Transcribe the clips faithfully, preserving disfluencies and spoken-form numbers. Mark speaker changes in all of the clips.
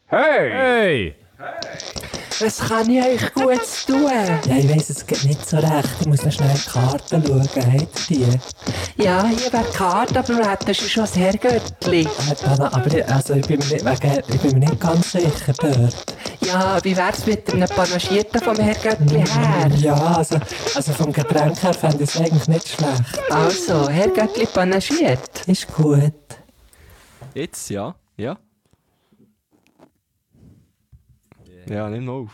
Speaker 1: Hey!
Speaker 2: Hey!
Speaker 3: Was kann ich euch Gutes tun? Ja, ich weiss, es geht nicht so recht. Ich muss noch schnell in die Karten schauen. Habt ihr die? Ja, hier wäre die Karte, aber du hättest schon das Herrgöttli. Äh, aber ich, also ich, bin mir nicht, wegen, ich bin mir nicht ganz sicher dort. Ja, wie wär's mit einem Panagierten vom Herrgöttli her? Ja, also, also vom Getränk her fände ich es eigentlich nicht schlecht. Also, Herrgöttli panagiert. Ist gut.
Speaker 1: Jetzt, ja. Ja. Ja, nimm mal auf.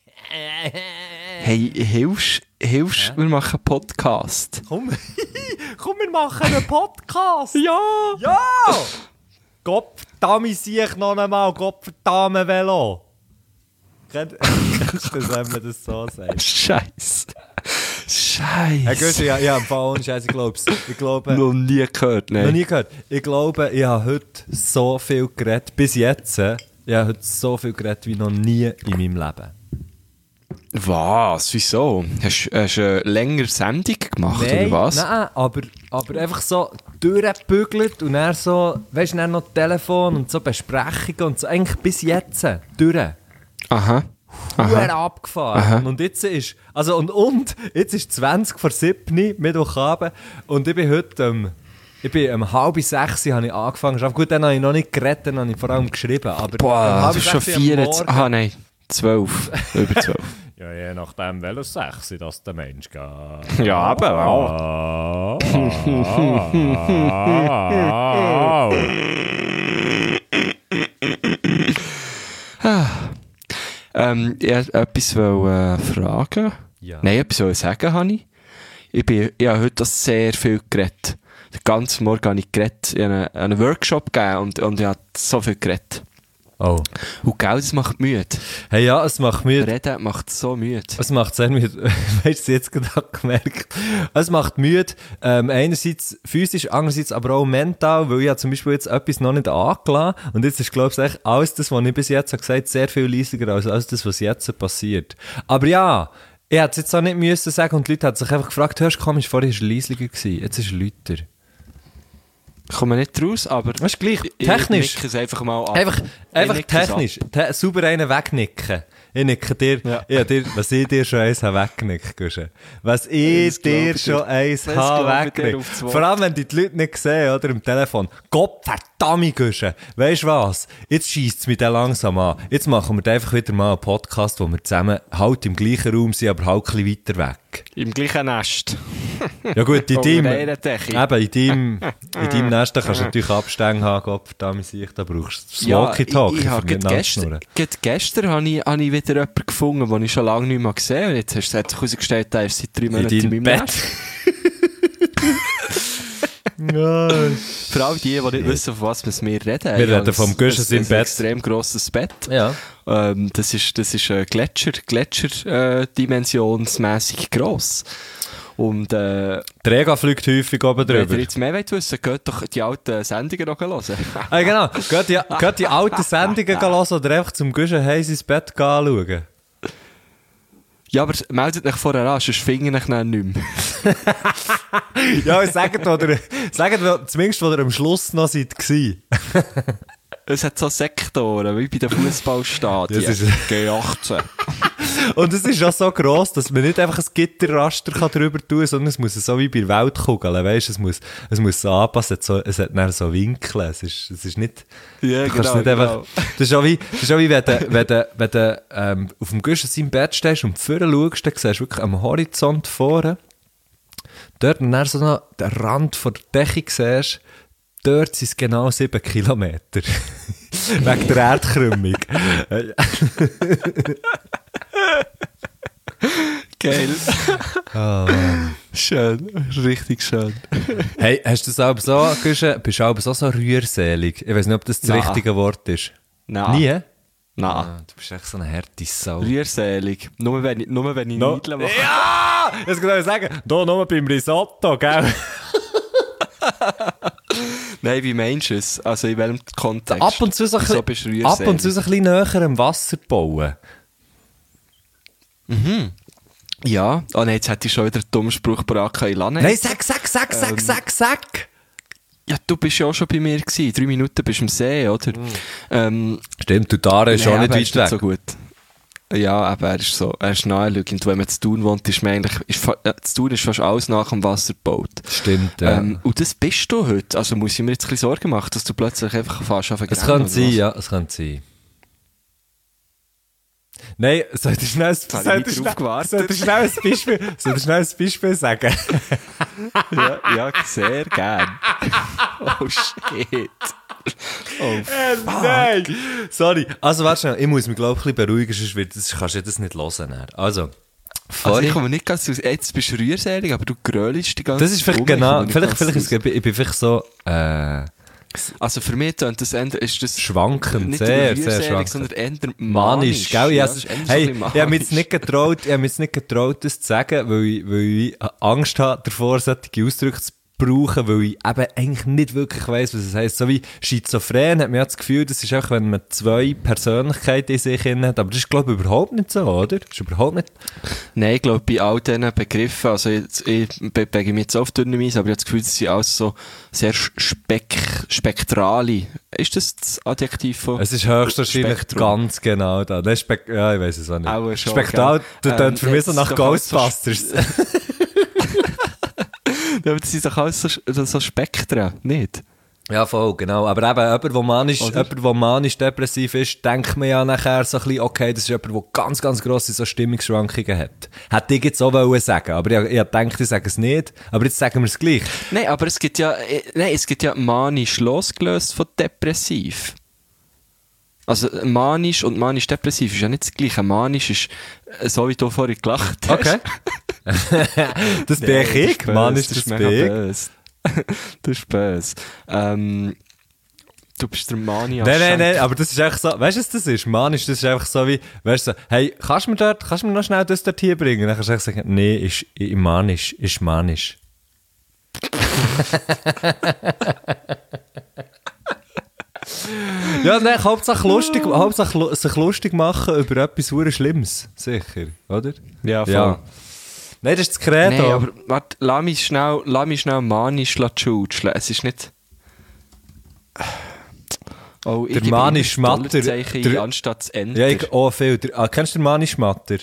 Speaker 1: Hey, hilfst hilfst ja? Wir machen einen Podcast.
Speaker 2: Komm, komm, wir machen einen Podcast.
Speaker 1: Ja!
Speaker 2: Ja! Gottverdammt, sehe ich noch einmal, Gottverdammt Velo. Kennst du das, wenn man das so sagt?
Speaker 1: Scheiße. Scheiße.
Speaker 2: Hey, Göschi, ja, ja, im Fall ohne Scheiße, ich glaube Ich glaube...
Speaker 1: Noch nie gehört, nein.
Speaker 2: Noch nie gehört. Ich glaube, ich habe heute so viel geredet, bis jetzt, ich habe heute so viel geredet wie noch nie in meinem Leben.
Speaker 1: Was? Wieso? Hast du eine längere Sendung gemacht,
Speaker 2: nein,
Speaker 1: oder was?
Speaker 2: Nein, aber, aber einfach so durchgebügelt und dann so, weißt du, dann noch Telefon und so Besprechungen und so, eigentlich bis jetzt durch.
Speaker 1: Aha.
Speaker 2: Aha. abgefahren.
Speaker 1: Aha.
Speaker 2: Und jetzt ist, also und, und, jetzt ist zwanzig vor sieben, Mittwochabend, und ich bin heute, ähm, ich bin um halb sechs habe ich angefangen. Aber gut, dann habe ich noch nicht geredet, dann habe ich vor allem geschrieben. Aber
Speaker 1: boah,
Speaker 2: um
Speaker 1: das ist schon vier. Ah nein, zwölf. Über zwölf.
Speaker 2: Ja, je nachdem, welches sechs das der Mensch geht.
Speaker 1: Ja, aber auch. ähm, ich wollte etwas äh, fragen.
Speaker 2: Ja.
Speaker 1: Nein, etwas wollte sagen, habe ich. Ich, bin, ich habe heute sehr viel geredet. Den ganzen Morgen habe ich geredet. Ich habe einen, einen Workshop gegeben und, und ich habe so viel geredet.
Speaker 2: Oh.
Speaker 1: Und gell, das macht müde.
Speaker 2: Hey, ja, es macht müde.
Speaker 1: Reden macht so müde.
Speaker 2: Es macht sehr müde. Weißt du, jetzt gerade gemerkt. Es macht müde, ähm, einerseits physisch, andererseits aber auch mental, weil ich ja zum Beispiel jetzt etwas noch nicht angelassen. Und jetzt ist, glaube ich, echt alles das, was ich bis jetzt habe gesagt, sehr viel leiser als alles das, was jetzt passiert. Aber ja, ich hätte es jetzt auch nicht müssen sagen und die Leute haben sich einfach gefragt, hörst du, komisch, vorher war es leiser gewesen, jetzt ist es lauter.
Speaker 1: Ich komme nicht raus, aber...
Speaker 2: Das ist gleich, technisch.
Speaker 1: Ich nicke es einfach mal ab.
Speaker 2: Einfach, einfach technisch. Te- sauber einen wegnicken. Ich nicke dir,
Speaker 1: ja.
Speaker 2: ich dir, was ich dir schon eins habe weggenickt, Guschen. Was ich dir schon eins habe weggenickt. Vor allem, wenn die, die Leute nicht sehen, oder, im Telefon. Gott verdammt, Guschen. Weisst du was? Jetzt scheisst es mich dann langsam an. Jetzt machen wir einfach wieder mal einen Podcast, wo wir zusammen halt im gleichen Raum sind, aber halt ein bisschen weiter weg.
Speaker 1: Im gleichen Nest.
Speaker 2: Ja gut, in deinem, eben,
Speaker 1: in
Speaker 2: deinem, in deinem Nest kannst du natürlich Abstände haben, Gott verdammt, da brauchst du Smoky-Talk.
Speaker 1: Ja, ich, ich habe gestern, gestern habe ich, habe ich wieder jemanden gefunden, den ich schon lange nicht mehr gesehen habe. Jetzt hast du sich herausgestellt, der ist seit drei Monaten in, in meinem Bett.
Speaker 2: Ja,
Speaker 1: für all die, die nicht wissen, von was wir reden.
Speaker 2: Wir reden vom Guschen im Bett.
Speaker 1: Ein extrem grosses Bett.
Speaker 2: Ja.
Speaker 1: Ähm, das ist, das ist äh, Gletscher, Gletscher-dimensionsmässig äh, gross. Und, äh,
Speaker 2: der Rega fliegt häufig oben drüber.
Speaker 1: Wenn ihr jetzt mehr wollt wissen, geht doch die alten Sendungen noch hören.
Speaker 2: Ah, genau. Geht die, geht die alten Sendungen hören oder einfach zum Guschen heiß ins Bett anschauen.
Speaker 1: Ja, aber meldet euch vorher an, sonst finde ich euch nicht mehr.
Speaker 2: Ja, sagt oder sagt zumindest, wo ihr am Schluss noch seid gsi.
Speaker 1: Es hat so Sektoren, wie bei den Fußballstadien. G achtzehn.
Speaker 2: Und es ist auch so gross, dass man nicht einfach ein Gitterraster drüber tun kann, sondern es muss so wie bei Weltkugeln, weißt, es muss, es muss so anpassen, es hat, so, es hat dann so Winkel, es ist, es ist nicht,
Speaker 1: ja,
Speaker 2: du
Speaker 1: genau,
Speaker 2: nicht einfach,
Speaker 1: genau.
Speaker 2: Das ist auch wie, das ist auch wie wenn du, wenn du, wenn du ähm, auf dem Guschen seinem Bett stehst und vorne schaust, dann siehst du wirklich am Horizont vorne, dort und dann so noch den Rand von der Decke siehst, dort sind es genau sieben Kilometer. Wegen der Erdkrümmung.
Speaker 1: Geil.
Speaker 2: Oh, Mann.
Speaker 1: Schön, richtig schön.
Speaker 2: Hey, hast du das auch so, Guschen, bist du auch so, so rührselig? Ich weiß nicht, ob das das
Speaker 1: Nein.
Speaker 2: richtige Wort ist.
Speaker 1: Nein.
Speaker 2: Nie?
Speaker 1: Nein.
Speaker 2: Ah, du bist echt so eine harte Sau.
Speaker 1: Rührselig. Nur wenn ich, nur wenn ich
Speaker 2: No.
Speaker 1: Nudeln mache.
Speaker 2: Ja! Das kann ich sagen. Da nur beim Risotto, gell?
Speaker 1: Nein, wie meinst du es? Also in welchem Kontext?
Speaker 2: Ab und zu so ein
Speaker 1: Wieso
Speaker 2: bisschen,
Speaker 1: bist du
Speaker 2: ab und zu so ein bisschen näher am Wasser bauen.
Speaker 1: Mhm. Ja. Oh nein, jetzt hätte ich schon wieder einen dummen Spruch parat in Lanne.
Speaker 2: Nein, sag, sag, sag, sag,
Speaker 1: Ähm.
Speaker 2: sag, sag.
Speaker 1: Ja, du bist ja auch schon bei mir gewesen. Drei Minuten bist du am See, oder?
Speaker 2: Mhm.
Speaker 1: Ähm,
Speaker 2: Stimmt, du Tare ist
Speaker 1: nein,
Speaker 2: auch nicht
Speaker 1: aber er
Speaker 2: weit
Speaker 1: ist nicht
Speaker 2: weg.
Speaker 1: so gut. Ja, aber er ist so, er ist naheliegend. Wenn man zu Thun wohnt, ist man eigentlich, ist, fa- äh, zu Thun ist fast alles nach dem Wasser gebaut.
Speaker 2: Stimmt, ja.
Speaker 1: Ähm, und das bist du heute. Also muss ich mir jetzt ein bisschen Sorgen machen, dass du plötzlich einfach fast auf
Speaker 2: Es könnte sein, ja, es könnte sein. Nein, soll ich schnell,
Speaker 1: Jetzt habe
Speaker 2: soll
Speaker 1: ich
Speaker 2: ich
Speaker 1: nicht drauf
Speaker 2: schnell,
Speaker 1: gewartet.
Speaker 2: soll ich schnell ein Beispiel, soll ich schnell ein Beispiel sagen?
Speaker 1: Ja, ja, sehr gern. Oh shit. Oh fuck.
Speaker 2: Nein! Sorry. Also, warte schnell, ich muss mich, glaube ich, ein bisschen beruhigen, sonst wird das, kannst du das nicht hören. dann. Also,
Speaker 1: Also
Speaker 2: vorhin-
Speaker 1: ich komme nicht ganz aus, jetzt bist du rührselig, aber du grölst die ganze
Speaker 2: das ist vielleicht
Speaker 1: Zeit rum, ich
Speaker 2: genau,
Speaker 1: komme nicht
Speaker 2: vielleicht,
Speaker 1: ganz
Speaker 2: vielleicht
Speaker 1: raus.
Speaker 2: ist es, ich bin vielleicht so, äh,
Speaker 1: Also für mich tönt das Ende, ist das
Speaker 2: schwankend,
Speaker 1: nicht
Speaker 2: sehr,
Speaker 1: nur
Speaker 2: sehr
Speaker 1: rührselig,
Speaker 2: schwankend.
Speaker 1: sondern eher
Speaker 2: Manisch,
Speaker 1: manisch.
Speaker 2: gell?
Speaker 1: Ja,
Speaker 2: Ja,
Speaker 1: das ist eher so
Speaker 2: hey,
Speaker 1: ein bisschen
Speaker 2: ich habe mich jetzt
Speaker 1: manisch.
Speaker 2: nicht getraut, ich habe mich jetzt nicht getraut, das zu sagen, weil ich, weil ich Angst habe, davor solche Ausdrücke zu brauchen, weil ich eben eigentlich nicht wirklich weiss, was es heisst. So wie Schizophren hat man ja das Gefühl, das ist auch, wenn man zwei Persönlichkeiten in sich hat, aber das ist, glaube ich, überhaupt nicht so, oder? Das ist überhaupt nicht...
Speaker 1: Nein, ich glaube, bei all diesen Begriffen, also jetzt, ich bewege mich jetzt auf dünnem Eis, aber ich habe das Gefühl, das sind alles so sehr spek spektrale. Ist das das Adjektiv von
Speaker 2: Es ist höchstwahrscheinlich
Speaker 1: Spektrum?
Speaker 2: ganz genau da. Das ist Spek ja, ich weiss es auch nicht.
Speaker 1: Auch schon,
Speaker 2: Spektral,
Speaker 1: gell?
Speaker 2: das tönt
Speaker 1: Ähm,
Speaker 2: für mich so
Speaker 1: jetzt
Speaker 2: nach
Speaker 1: doch alles so
Speaker 2: Ghostbusters.
Speaker 1: Ja, aber das sind doch alles so, so Spektren, nicht?
Speaker 2: Ja, voll, genau. Aber eben, jemand, der manisch,
Speaker 1: Oder?
Speaker 2: jemand, der manisch-depressiv ist, denkt man ja nachher so ein bisschen, okay, das ist jemand, der ganz, ganz grosse so Stimmungsschwankungen hat. Hätte ich jetzt auch wollen sagen, aber ich, ich dachte, ich sage es nicht. Aber jetzt sagen wir es gleich.
Speaker 1: Nein, aber es gibt ja, äh, nein, es gibt ja manisch losgelöst von depressiv. Also manisch und manisch-depressiv ist ja nicht das Gleiche. Manisch ist, äh, so wie du vorhin gelacht hast.
Speaker 2: Okay. Das bin
Speaker 1: Nein,
Speaker 2: ich,
Speaker 1: das
Speaker 2: Mann,
Speaker 1: ist
Speaker 2: ist das
Speaker 1: mega
Speaker 2: bin ich.
Speaker 1: böse. Das ist böse. Ähm, du bist der Mani
Speaker 2: Nein, nein, nein, aber das ist einfach so, weißt du, was das ist? Manisch, das ist einfach so wie, weißt du, so, hey, kannst du mir dort, kannst du mir noch schnell das dort hier bringen? Dann kannst du einfach sagen, nee, ist, ist manisch, ist manisch. Ja, nein, Hauptsache lustig, Hauptsache lu- sich lustig machen über etwas sehr Schlimmes, sicher, oder?
Speaker 1: Ja, voll.
Speaker 2: Ja. Nein, das ist das Credo.
Speaker 1: Nein, aber warte, lass mich schnell, lass mich schnell manisch schutzeln. Es ist nicht... Oh, ich
Speaker 2: Der
Speaker 1: gebe
Speaker 2: Mani
Speaker 1: immer das
Speaker 2: Schmatter,
Speaker 1: Dollarzeichen
Speaker 2: der-
Speaker 1: ein, anstatt das Enter.
Speaker 2: Ja, ich, oh, viel. Der, ah, kennst du den Mani Schmatter?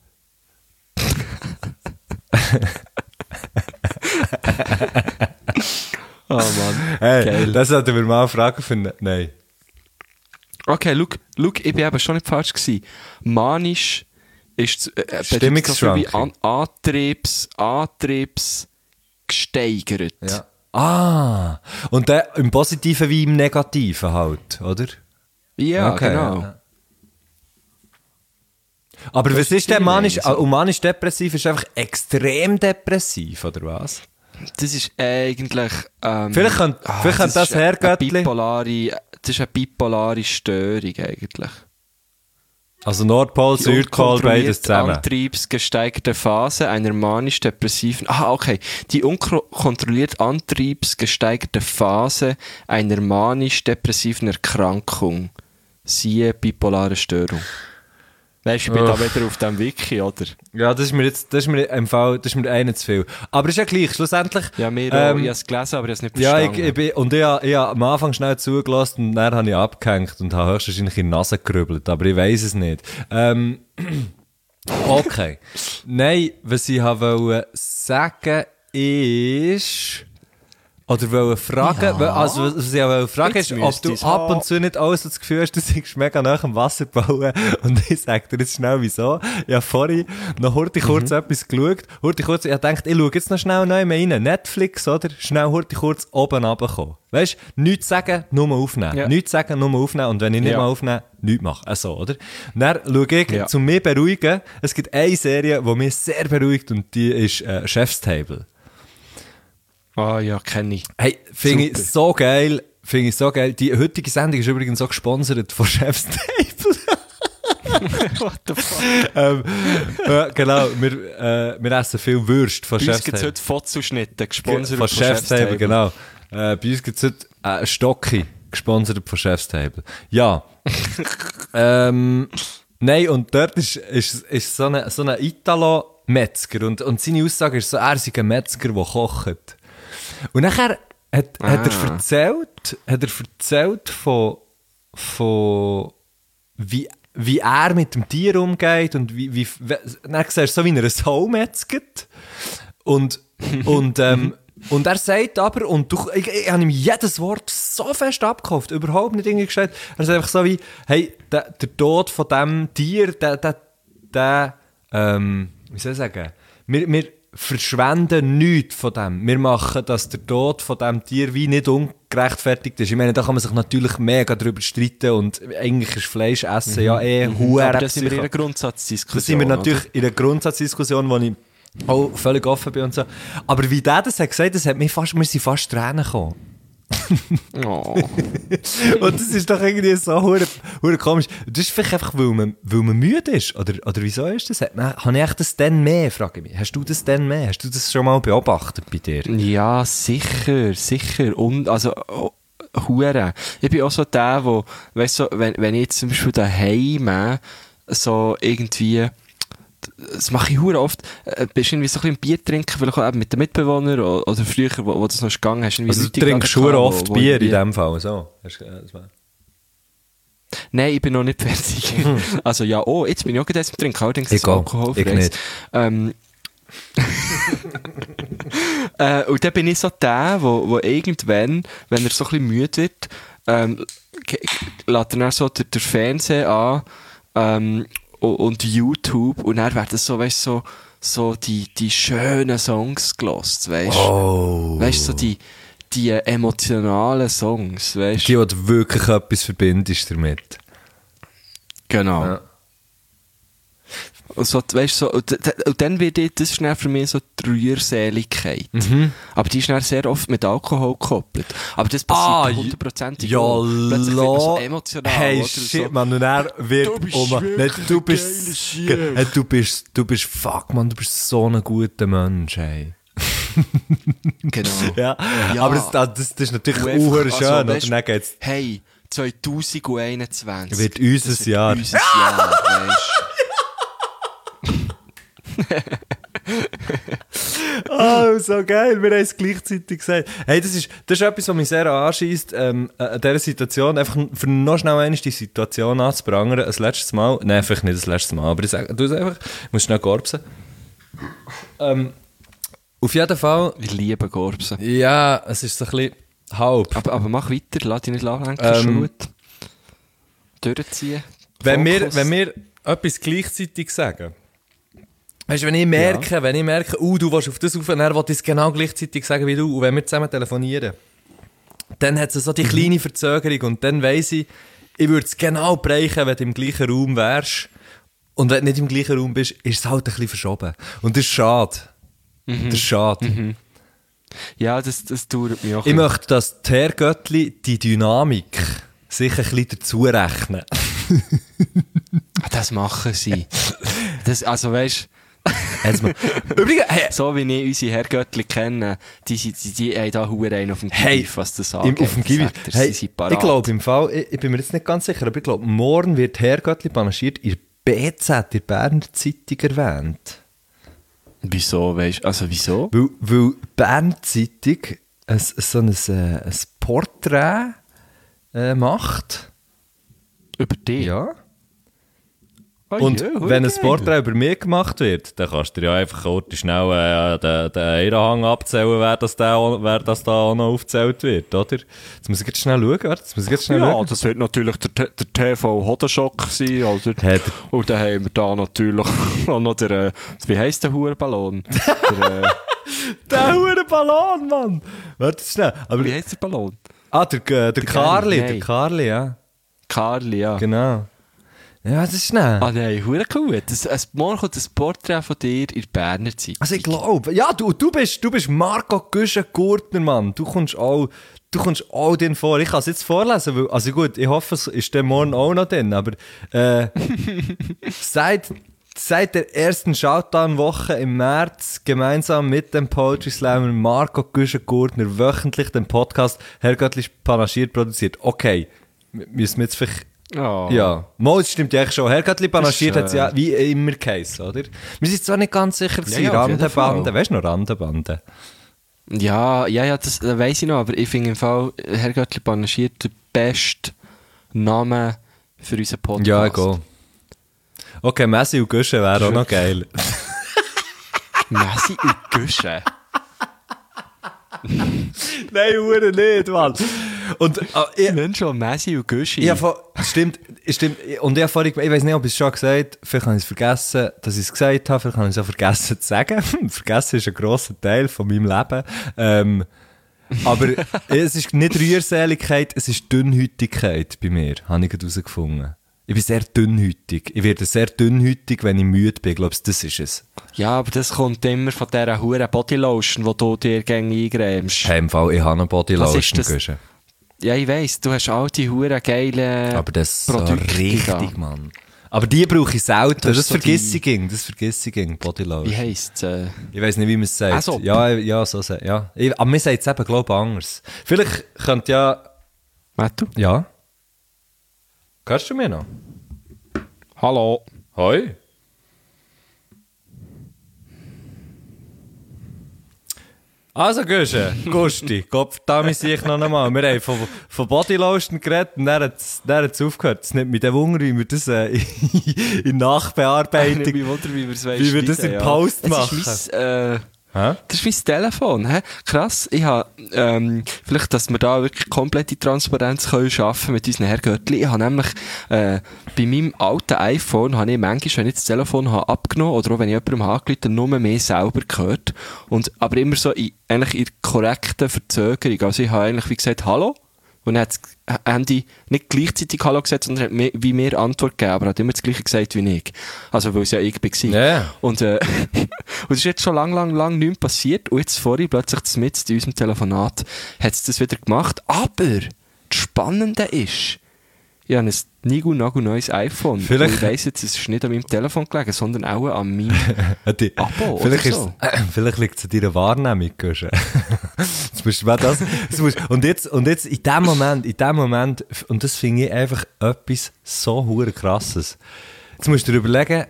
Speaker 1: Oh Mann.
Speaker 2: Hey,
Speaker 1: Geil.
Speaker 2: das sollten wir mal fragen für... Nein.
Speaker 1: Okay, schau, schau, ich bin eben schon nicht falsch gewesen. Manisch ist äh, bedeutet so viel wie
Speaker 2: Stimmungsschwankung.
Speaker 1: An Antriebs, Antriebs gesteigert.
Speaker 2: Ja. Ah, und der im Positiven wie im Negativen halt, oder?
Speaker 1: Ja,
Speaker 2: Okay,
Speaker 1: genau.
Speaker 2: ja. Aber
Speaker 1: Das
Speaker 2: was
Speaker 1: ist
Speaker 2: ist denn
Speaker 1: die
Speaker 2: manisch?
Speaker 1: Meinung, so.
Speaker 2: Und manisch-depressiv ist einfach extrem depressiv, oder was?
Speaker 1: Das ist eigentlich... Ähm,
Speaker 2: Vielleicht könnte- vielleicht könnte das
Speaker 1: ist eine-
Speaker 2: Herrgöttli-
Speaker 1: eine bipolare, das ist eine bipolare Störung eigentlich.
Speaker 2: Also Nordpol,
Speaker 1: Die
Speaker 2: Südpol, beides
Speaker 1: unkontrollierte
Speaker 2: zusammen.
Speaker 1: antriebsgesteigerte Phase einer manisch-depressiven... Ah, okay. Die unkontrolliert antriebsgesteigerte Phase einer manisch-depressiven Erkrankung. Siehe bipolare Störung. Nein, ich bin da
Speaker 2: Uff.
Speaker 1: wieder auf dem Wiki, oder?
Speaker 2: Ja, das ist mir jetzt, das ist mir im Fall, das ist mir einer zu viel. Aber ist ja gleich, schlussendlich...
Speaker 1: Ja, mir
Speaker 2: ähm,
Speaker 1: auch. Ich habe es gelesen, aber ich habe es nicht
Speaker 2: Ja, ich,
Speaker 1: verstanden.
Speaker 2: ich bin, und ich, habe- ich habe am Anfang schnell zugelassen und dann habe ich abgehängt und habe höchstwahrscheinlich in die Nase gerübelt, aber ich weiss es nicht. Ähm, okay. Nein, was ich habe wollte sagen ist... Oder wollte fragen,
Speaker 1: Ja.
Speaker 2: weil- also was was ich wollte fragen
Speaker 1: Jetzt
Speaker 2: ist, ob
Speaker 1: müsste
Speaker 2: du
Speaker 1: ich's
Speaker 2: ab
Speaker 1: haben.
Speaker 2: und zu nicht alles so das Gefühl hast, du seist mega nah am Wasser bauen. Und ich sage dir jetzt schnell wieso. Ich habe vorhin noch heute kurz
Speaker 1: Mhm.
Speaker 2: etwas geschaut. Heute kurz, ich habe gedacht, ich schaue jetzt noch schnell neu rein. Netflix, oder? Schnell heute kurz oben runterkommen. Weißt du, nichts sagen, nur aufnehmen.
Speaker 1: Ja.
Speaker 2: Nichts sagen, nur aufnehmen. Und wenn ich nicht
Speaker 1: Ja.
Speaker 2: mal aufnehme, nichts machen. Also, oder? Und dann schaue ich,
Speaker 1: Ja.
Speaker 2: zu mir beruhigen, es gibt eine Serie, die mich sehr beruhigt und die ist äh, Chef's Table.
Speaker 1: Ah ja, kenne ich.
Speaker 2: Hey, finde ich
Speaker 1: Super.
Speaker 2: so geil. Finde ich so geil. Die heutige Sendung ist übrigens auch gesponsert von Chef's Table.
Speaker 1: What the fuck?
Speaker 2: ähm, äh, genau, wir, äh, wir essen viel Würst von
Speaker 1: Bei uns
Speaker 2: Chef's
Speaker 1: gibt es
Speaker 2: Table.
Speaker 1: heute Fotzuschnitte, gesponsert
Speaker 2: Von Chef's Table, genau. Äh, bei uns gibt es heute äh, Stocki, gesponsert von Chef's Table. Ja. ähm, nein, und dort ist, ist, ist so ein so eine Italo-Metzger und, und seine Aussage ist so, er sei ein Metzger, der kocht. Und nachher hat,
Speaker 1: Ah.
Speaker 2: hat er erzählt, hat er erzählt von, von wie, wie er mit dem Tier umgeht und wie, wie, wie dann siehst du so, wie er ein Sau metzget. Und, und, ähm, und er sagt aber, und du, ich, ich habe ihm jedes Wort so fest abgekauft, überhaupt nicht irgendwie gesagt. Er sagt einfach so wie, hey, der, der Tod von diesem Tier, der, der, der ähm, wie soll ich sagen, wir, wir verschwenden nichts von dem. Wir machen, dass der Tod von diesem Tier wie nicht ungerechtfertigt ist. Ich meine, da kann man sich natürlich mega drüber streiten und eigentlich ist Fleisch essen mhm. ja eh
Speaker 1: mhm.
Speaker 2: huere
Speaker 1: Aber das sind wir in
Speaker 2: Psycho-
Speaker 1: einer Grundsatzdiskussion.
Speaker 2: Das sind wir natürlich
Speaker 1: oder?
Speaker 2: in einer Grundsatzdiskussion, wo ich auch völlig offen bin und so. Aber wie der das hat gesagt, das hat mir fast, mir sind fast Tränen gekommen.
Speaker 1: Oh.
Speaker 2: Und das ist doch irgendwie so hure, hure komisch. Das ist vielleicht einfach, weil man, weil man müde ist. Oder, oder wieso ist das? Hat man, habe ich echt das dann mehr, frage ich mich. Hast du das dann mehr? Hast du das schon mal beobachtet bei dir?
Speaker 1: Ja, sicher, sicher. Und, also, oh, hure. Ich bin auch so der, wo, weißt du, wenn, wenn ich jetzt zum Beispiel daheim so irgendwie, das mache ich hure oft, äh, bist irgendwie so ein bisschen Bier trinken, vielleicht auch eben mit den Mitbewohnern oder, oder früher, wo, wo das noch gegangen hast.
Speaker 2: Also du trinkst hure oft Bier in dem Fall, so. Hast, äh, das war...
Speaker 1: Nein, ich bin noch nicht fertig.
Speaker 2: Mhm.
Speaker 1: Also ja, oh, jetzt bin ich auch gerade am Trinken, allerdings
Speaker 2: Ich
Speaker 1: ist
Speaker 2: auch,
Speaker 1: alkoholfrei.
Speaker 2: ich nicht.
Speaker 1: Ähm, äh, und dann bin ich so der, wo, wo irgendwann, wenn er so ein bisschen müde wird, ähm, g- g- lässt er dann so den, den Fernseher an ähm, und, und YouTube und dann werden so, weißt so, so die, die schönen Songs gelost, weißt du?
Speaker 2: Oh.
Speaker 1: Weißt du, so die, die emotionalen Songs, weißt
Speaker 2: Die,
Speaker 1: du?
Speaker 2: wo du wirklich etwas verbindest damit.
Speaker 1: Genau.
Speaker 2: Ja.
Speaker 1: Und, so, weißt, so, und, d- und dann wird ich, das ist dann für mich so die Rührseligkeit.
Speaker 2: Mhm.
Speaker 1: Aber die ist dann sehr oft mit Alkohol gekoppelt. Aber das
Speaker 2: Ah,
Speaker 1: passiert hundertprozentig
Speaker 2: ja,
Speaker 1: auch. Plötzlich wird man so
Speaker 2: la-
Speaker 1: emotional.
Speaker 2: Hey,
Speaker 1: oder?
Speaker 2: shit,
Speaker 1: so,
Speaker 2: man, und er wird...
Speaker 1: Du bist
Speaker 2: oh, man,
Speaker 1: wirklich
Speaker 2: nein, du
Speaker 1: ein
Speaker 2: bist...
Speaker 1: geiler Shit.
Speaker 2: ge- hey, du bist... Du bist... Fuck, man, du bist so ein guter Mensch, hey.
Speaker 1: Genau.
Speaker 2: Ja,
Speaker 1: Ja.
Speaker 2: aber das, das, das ist natürlich
Speaker 1: Und
Speaker 2: auch
Speaker 1: einfach,
Speaker 2: schön,
Speaker 1: also,
Speaker 2: oder?
Speaker 1: weisst-
Speaker 2: Dann geht's...
Speaker 1: Hey, zwanzig einundzwanzig.
Speaker 2: Wird unser
Speaker 1: Das wird
Speaker 2: Jahr.
Speaker 1: Unser Jahr, weißt
Speaker 2: Oh, so geil, wir haben es gleichzeitig gesagt. Hey, das ist, das ist etwas, was mich sehr anschießt, ähm, an dieser Situation, einfach für noch schnell einmal die Situation anzuprangern, ein letztes Mal, nein, vielleicht nicht das letzte Mal, aber ich sage, du es einfach, ich muss schnell gorbsen. Ähm, auf jeden Fall,
Speaker 1: Ich liebe Gorbsen.
Speaker 2: ja, es ist so ein bisschen halb.
Speaker 1: Aber, aber mach weiter, lass dich nicht ablenken,
Speaker 2: Ähm,
Speaker 1: schon gut. Durchziehen.
Speaker 2: Wenn wir,
Speaker 1: Fokus.
Speaker 2: wenn wir etwas gleichzeitig sagen, weißt du, wenn ich merke, wenn ich merke, uh, du willst auf das rauf, dann will ich es genau gleichzeitig sagen wie du, und wenn wir zusammen telefonieren, dann hat es so die kleine Verzögerung und dann weiss ich, ich würde es genau bereichen, wenn du im gleichen Raum wärst. Und wenn du nicht im gleichen Raum bist, ist es halt ein bisschen verschoben. Und das ist schade.
Speaker 1: Mhm.
Speaker 2: Das ist schade.
Speaker 1: Ja, das, das dauert mich auch.
Speaker 2: Ich möchte, dass die Herrgöttli die Dynamik sich ein bisschen dazu rechnen.
Speaker 1: Das machen sie. Das, also weißt
Speaker 2: Jetzt mal. Übrigens, hey,
Speaker 1: so wie ich unsere Herrgöttli kenne, die, die, die, die haben da Huren einen auf dem
Speaker 2: Hey,
Speaker 1: Gief, was das
Speaker 2: Im,
Speaker 1: angeht.
Speaker 2: auf dem Gibi.
Speaker 1: Sagt er,
Speaker 2: Hey,
Speaker 1: sie sind
Speaker 2: ich
Speaker 1: parat.
Speaker 2: glaube im Fall, ich, ich bin mir jetzt nicht ganz sicher, aber ich glaube, morgen wird Herrgöttli panaschiert in der B Z, in der Berner Zeitung erwähnt.
Speaker 1: Wieso, weißt du? Also wieso?
Speaker 2: Weil, weil die Berner Zeitung ein, so ein, äh, ein Porträt äh, macht.
Speaker 1: Über dich?
Speaker 2: Ja.
Speaker 1: Oh,
Speaker 2: Und
Speaker 1: ja,
Speaker 2: wenn ein
Speaker 1: geil.
Speaker 2: Porträt über mich gemacht wird, dann kannst du dir ja einfach kurz schnell äh, den, den Ehrenhang abzählen, wer das, da, wer das da auch noch aufgezählt wird, oder? Jetzt muss ich jetzt schnell schauen, warte, jetzt muss ich jetzt schnell
Speaker 1: Ja,
Speaker 2: schauen.
Speaker 1: das wird natürlich der, T- der T V-Hodenschock sein, oder?
Speaker 2: Hey, der-
Speaker 1: Und dann haben wir da natürlich auch noch der, äh, wie heisst der Hurenballon? der, äh,
Speaker 2: Der hure Ballon, Mann! Warte schnell. Aber,
Speaker 1: wie heisst der Ballon?
Speaker 2: ah, der, äh, der Karli,
Speaker 1: Nein.
Speaker 2: der Karli, ja.
Speaker 1: Karli, ja.
Speaker 2: Genau. Ja, das ist schnell.
Speaker 1: Ah nein, hure cool. Das, ein, morgen kommt ein Porträt von dir in der Berner Zeitung.
Speaker 2: Also ich glaube, ja, du, du bist, du bist Marco Güschen-Gurtner, Mann. Du kommst auch, du kommst auch drin vor. Ich kann es jetzt vorlesen, weil, also gut, ich hoffe, es ist der morgen auch noch drin, aber, äh, seit, seit der ersten Shoutout-Woche im März gemeinsam mit dem Poetry Slammer Marco Güschen-Gurtner wöchentlich den Podcast Herrgöttlich panaschiert produziert. Okay, m- müssen wir jetzt vielleicht...
Speaker 1: Oh.
Speaker 2: Ja, mal, das stimmt ja eigentlich schon. Herrgöttli panaschiert hat es
Speaker 1: äh,
Speaker 2: ja wie immer geheißen, oder? Wir sind zwar nicht ganz sicher,
Speaker 1: Ja,
Speaker 2: ja,
Speaker 1: ja, auf jeden
Speaker 2: Randenbande,
Speaker 1: Fall.
Speaker 2: weißt du noch, Randenbande?
Speaker 1: Ja, ja, ja, das äh, weiss ich noch, aber ich finde im Fall, Herr Göttli panaschiert der beste Name für unseren Podcast.
Speaker 2: Ja, egal. Okay, Messi und Güsche wäre auch noch geil.
Speaker 1: Messi und Güsche?
Speaker 2: Nein, Hure nicht, Mann. Und, äh, ich,
Speaker 1: Nenn schon Messi und Güsche.
Speaker 2: ja, stimmt, stimmt. Und ich habe vorhin, ich weiß nicht, ob ich es schon gesagt habe, vielleicht habe ich es vergessen, dass ich es gesagt habe, vielleicht habe ich es auch vergessen zu sagen. Vergessen ist ein grosser Teil von meinem Leben. Ähm, aber es ist nicht Rührseligkeit, es ist Dünnhäutigkeit bei mir, habe ich gerade herausgefunden. Ich bin sehr dünnhäutig. Ich werde sehr dünnhäutig, wenn ich müde bin. Ich glaube, das ist es.
Speaker 1: Ja, aber das kommt immer von dieser huren Bodylotion, die du dir gängig eingrämst.
Speaker 2: Hey, im Fall, ich habe eine Bodylotion.
Speaker 1: Was ist das?
Speaker 2: Güsche.
Speaker 1: Ja, ich weiss, du hast all die huren geilen
Speaker 2: Aber das ist so
Speaker 1: Produkte
Speaker 2: richtig,
Speaker 1: da.
Speaker 2: Mann. Aber die brauche ich selten.
Speaker 1: Das
Speaker 2: Das,
Speaker 1: ist so
Speaker 2: vergiss
Speaker 1: die-
Speaker 2: ich ging. Das vergiss ich ging, Bodylotion.
Speaker 1: Wie heisst es? Äh,
Speaker 2: Ich weiss nicht, wie man es sagt.
Speaker 1: Also.
Speaker 2: Ja, ja, so sagt ja. Ich, aber mir sagt es eben, glaube ich, anders. Vielleicht könnt ja...
Speaker 1: Mattu?
Speaker 2: Ja? Hörst du mich noch?
Speaker 1: Hallo?
Speaker 2: Hoi. Also, Güsche, Gusti, Gott, da muss ich noch einmal. Wir haben von, von Bodylotion geredet und dann hat es aufgehört. Es nimmt mich der Wunder, wie wir das äh, in Nachbearbeitung,
Speaker 1: Ich mich wunder, wie, wir's
Speaker 2: wie wir das
Speaker 1: schneiden,
Speaker 2: im
Speaker 1: ja.
Speaker 2: Post
Speaker 1: Es
Speaker 2: machen.
Speaker 1: ist mein, äh,
Speaker 2: Hä?
Speaker 1: Das ist mein Telefon. Hä? Krass, ich habe, ähm, vielleicht, dass wir da wirklich komplette Transparenz können schaffen mit unseren Herr Göttli. Ich habe nämlich, äh, bei meinem alten iPhone habe ich manchmal, wenn ich das Telefon habe abgenommen oder auch wenn ich jemandem angerufen habe, nur mehr selber gehört. Und, aber immer so in, eigentlich in korrekter Verzögerung. Also ich habe eigentlich wie gesagt, hallo. Und dann hat das Handy nicht gleichzeitig Hallo gesagt, sondern hat mir, wie mir Antwort gegeben, aber hat immer das Gleiche gesagt wie ich. Also, weil es ja ich war.
Speaker 2: Ja.
Speaker 1: Und, äh, und es ist jetzt schon lang, lang, lang nichts passiert. Und jetzt vorhin, plötzlich mitten in unserem Telefonat, hat es das wieder gemacht. Aber das Spannende ist, ich habe ein niegelnagelneues iPhone.
Speaker 2: Vielleicht-
Speaker 1: Und ich weiss jetzt, es ist nicht an meinem Telefon gelegen, sondern auch an meinem
Speaker 2: Die,
Speaker 1: Abo
Speaker 2: vielleicht
Speaker 1: oder so.
Speaker 2: ist, vielleicht liegt es an deiner Wahrnehmung, Güsche. Jetzt musst du mal das, jetzt musst, und jetzt, und jetzt in dem Moment, in dem Moment, und das finde ich einfach etwas so hure krasses. Jetzt musst du dir überlegen,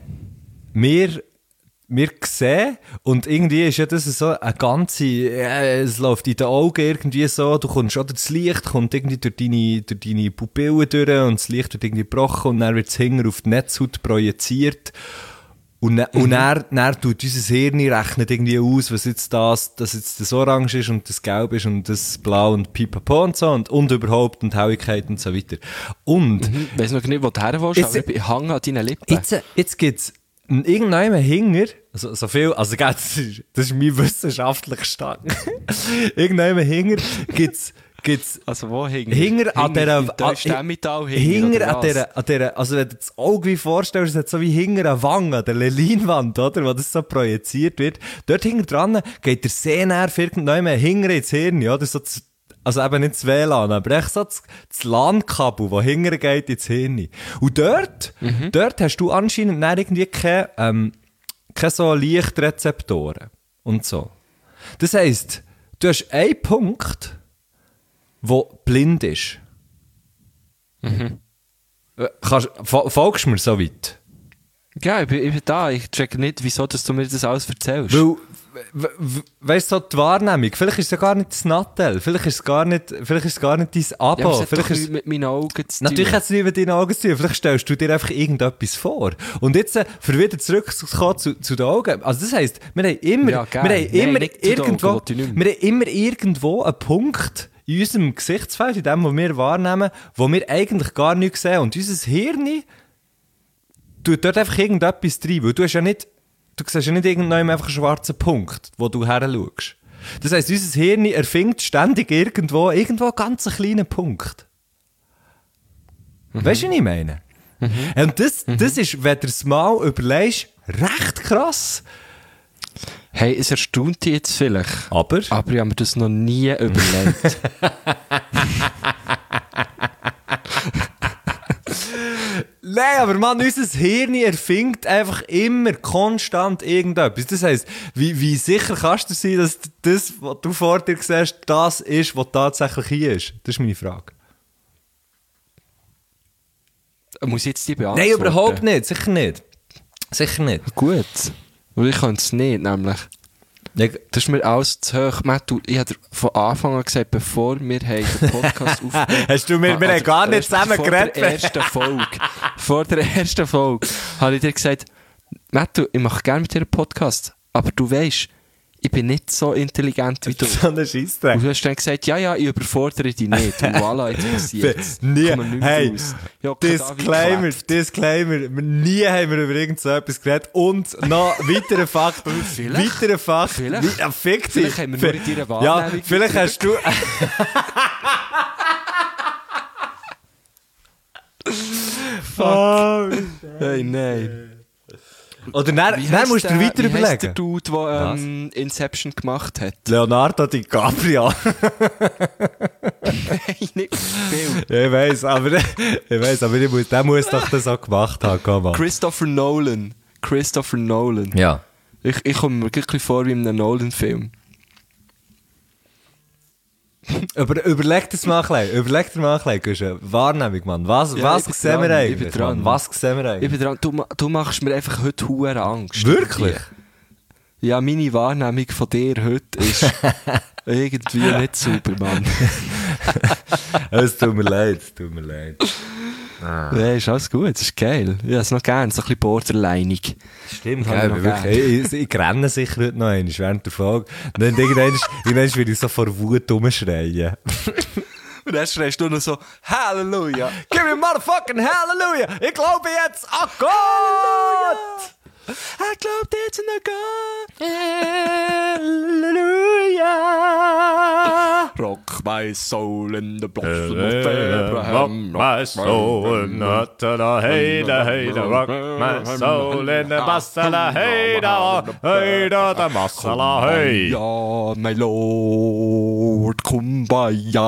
Speaker 2: wir, wir sehen, und irgendwie ist ja das so eine ganze, äh, es läuft in den Augen irgendwie so, du kommst, oder das Licht kommt irgendwie durch deine, durch deine Pupillen durch, und das Licht wird irgendwie gebrochen, und dann wird es hinten auf die Netzhaut projiziert. Und, ne, und dann, dann tut unser Hirn rechnet irgendwie aus, was jetzt das, dass jetzt das Orange ist und das Gelb ist und das Blau und Pipapo und so und, und überhaupt und Helligkeit und so weiter. Und
Speaker 1: Mhm. Ich weiss noch nicht, wo du her willst,
Speaker 2: Jetzt-
Speaker 1: aber ich bin hängen an deinen Lippen.
Speaker 2: jetzt, jetzt gibt's irgendeinem Hinger, also so viel, also gell, das ist, das ist mein wissenschaftlicher Stand. Irgendeinem Hinger gibt's, gibt's
Speaker 1: Also wo hinger?
Speaker 2: Hinger an dieser,
Speaker 1: Im Deutschstämmital hinger,
Speaker 2: Hinger
Speaker 1: oder
Speaker 2: an
Speaker 1: was?
Speaker 2: dieser, an dieser, also wenn du das Auge wie vorstellst, es hat so wie Hinger an Wange, an der Leinwand, oder, wo das so projiziert wird. Dort hinter dran geht der Sehnerv irgendwann Hinger ins Hirn, oder, so das, also eben nicht das W L A N, aber echt so das, das LAN-Kabel, das hinter geht ins Hirn. Und dort,
Speaker 1: Mhm.
Speaker 2: dort hast du anscheinend dann irgendwie keine, ähm, keine so Lichtrezeptoren und so. Das heisst, du hast einen Punkt, wo blind ist. Mhm. Kannst, fol- folgst du mir so weit?
Speaker 1: Ja, ich bin, ich bin da. Ich check nicht, wieso dass du mir das alles erzählst.
Speaker 2: Weil, we- we- weißt du, so die Wahrnehmung, vielleicht ist es ja gar nicht das Nattel, vielleicht ist es gar nicht, vielleicht ist es gar nicht dein
Speaker 1: ja, aber
Speaker 2: Abo,
Speaker 1: es hat
Speaker 2: vielleicht
Speaker 1: doch
Speaker 2: ist
Speaker 1: nichts mit meinen Augen zu
Speaker 2: Natürlich
Speaker 1: tun.
Speaker 2: hat es nicht mit deinen Augen zu tun. Vielleicht stellst du dir einfach irgendetwas vor. Und jetzt, äh, für wieder zurückzukommen zu, zu den Augen. Also das heisst, wir haben immer,
Speaker 1: Ja,
Speaker 2: wir
Speaker 1: gerne.
Speaker 2: haben
Speaker 1: Nein,
Speaker 2: immer
Speaker 1: nicht zu den Augen,
Speaker 2: irgendwo,
Speaker 1: wollte ich nicht
Speaker 2: wir haben immer irgendwo einen Punkt in unserem Gesichtsfeld, in dem, was wir wahrnehmen, wo wir eigentlich gar nichts sehen. Und unser Hirn tut dort einfach irgendetwas rein. Weil du hast ja nicht, du siehst ja nicht irgendwann einfach einen schwarzen Punkt, wo du her schaust. Das heisst, unser Hirn erfindet ständig irgendwo, irgendwo einen ganz kleinen Punkt. Weißt du, was ich meine? Und das, das ist, wenn du es mal überlegst, recht krass.
Speaker 1: Hey, es erstaunt dich jetzt vielleicht.
Speaker 2: Aber?
Speaker 1: Aber ich habe mir das noch nie überlegt.
Speaker 2: Nein, aber Mann, unser Hirn erfindet einfach immer konstant irgendetwas. Das heisst, wie, wie sicher kannst du sein, dass das, was du vor dir siehst, das ist, was tatsächlich hier ist? Das ist meine Frage.
Speaker 1: Muss ich jetzt die beantworten?
Speaker 2: Nein, überhaupt nicht. Sicher nicht. Sicher nicht.
Speaker 1: Gut. Weil ich kann es nicht, nämlich.
Speaker 2: Ja,
Speaker 1: Das ist mir alles zu hoch. Matt, du, ich habe dir von Anfang an gesagt, bevor wir haben den Podcast aufgenommen
Speaker 2: hast du mir, wir haben gar nicht zusammen geredet.
Speaker 1: Vor der ersten Folge, vor der ersten Folge, habe ich dir gesagt, Matt, du, ich mache gerne mit dir einen Podcast, aber du weisst, ich bin nicht so intelligent wie du.
Speaker 2: So ein Scheissdreck.
Speaker 1: Und du hast dann gesagt, ja, ja, ich überfordere dich nicht. Und voilà, jetzt passiert's.
Speaker 2: Nie.
Speaker 1: Kommen wir nicht
Speaker 2: Hey,
Speaker 1: raus. Ja,
Speaker 2: Disclaimer,
Speaker 1: David
Speaker 2: Disclaimer. Nie haben wir über irgend so etwas geredet. Und noch weiterer Fakt.
Speaker 1: Vielleicht.
Speaker 2: Weiterer Fakt.
Speaker 1: Vielleicht.
Speaker 2: Wie, ja, fick dich.
Speaker 1: Vielleicht haben wir nur in deiner
Speaker 2: Ja,
Speaker 1: Wahrnehmung
Speaker 2: vielleicht hast du...
Speaker 1: Fuck. Hey, nein.
Speaker 2: Oder dann,
Speaker 1: Wie
Speaker 2: dann
Speaker 1: heisst
Speaker 2: musst du dir
Speaker 1: der-
Speaker 2: weiter
Speaker 1: wie heisst
Speaker 2: überlegen.
Speaker 1: der Dude, der ähm, Inception gemacht hat?
Speaker 2: Leonardo DiCaprio.
Speaker 1: Nein, nicht viel.
Speaker 2: Ich weiss, aber, ich weiss, aber ich muss, der muss doch das auch gemacht haben. Komm mal.
Speaker 1: Christopher Nolan. Christopher Nolan.
Speaker 2: Ja.
Speaker 1: Ich, ich komme mir wirklich vor wie in einem Nolan-Film.
Speaker 2: Über, überleg das mal ein bisschen. Überleg dir mal ein bisschen, Guschen. Wahrnehmung, Mann. Was,
Speaker 1: Ja,
Speaker 2: was
Speaker 1: ich bin
Speaker 2: sehen wir
Speaker 1: dran, ich
Speaker 2: eigentlich,
Speaker 1: bin dran.
Speaker 2: Mann? Was sehen wir
Speaker 1: Ich
Speaker 2: eigentlich?
Speaker 1: bin dran, du, ma- du machst mir einfach heute hure Angst.
Speaker 2: Wirklich?
Speaker 1: Ja, meine Wahrnehmung von dir heute ist irgendwie nicht sauber, Mann.
Speaker 2: Es tut mir leid, es tut mir leid.
Speaker 1: Ja, ist alles gut, das ist geil. Ich habe es noch gerne, so ein bisschen borderlineig.
Speaker 2: Stimmt,
Speaker 1: Habe ich
Speaker 2: gell,
Speaker 1: noch
Speaker 2: wirklich. Ich, ich, ich renne sicher heute noch einmal während der Folge. Und dann irgendwann, irgendwann will ich so vor Wut rumschreien.
Speaker 1: Und dann schreist du noch so, Halleluja!
Speaker 2: Give me motherfucking Halleluja! Ich glaube jetzt an Gott!
Speaker 1: Ich glaub jetzt an Gott!
Speaker 2: Halleluja!
Speaker 1: Rock my soul in the blossom
Speaker 2: Rock
Speaker 1: of Abraham.
Speaker 2: my soul in the heida heida. Rock my soul in the masala heida. Heida the masala hey.
Speaker 1: Ja, my Lord, Kumbaya.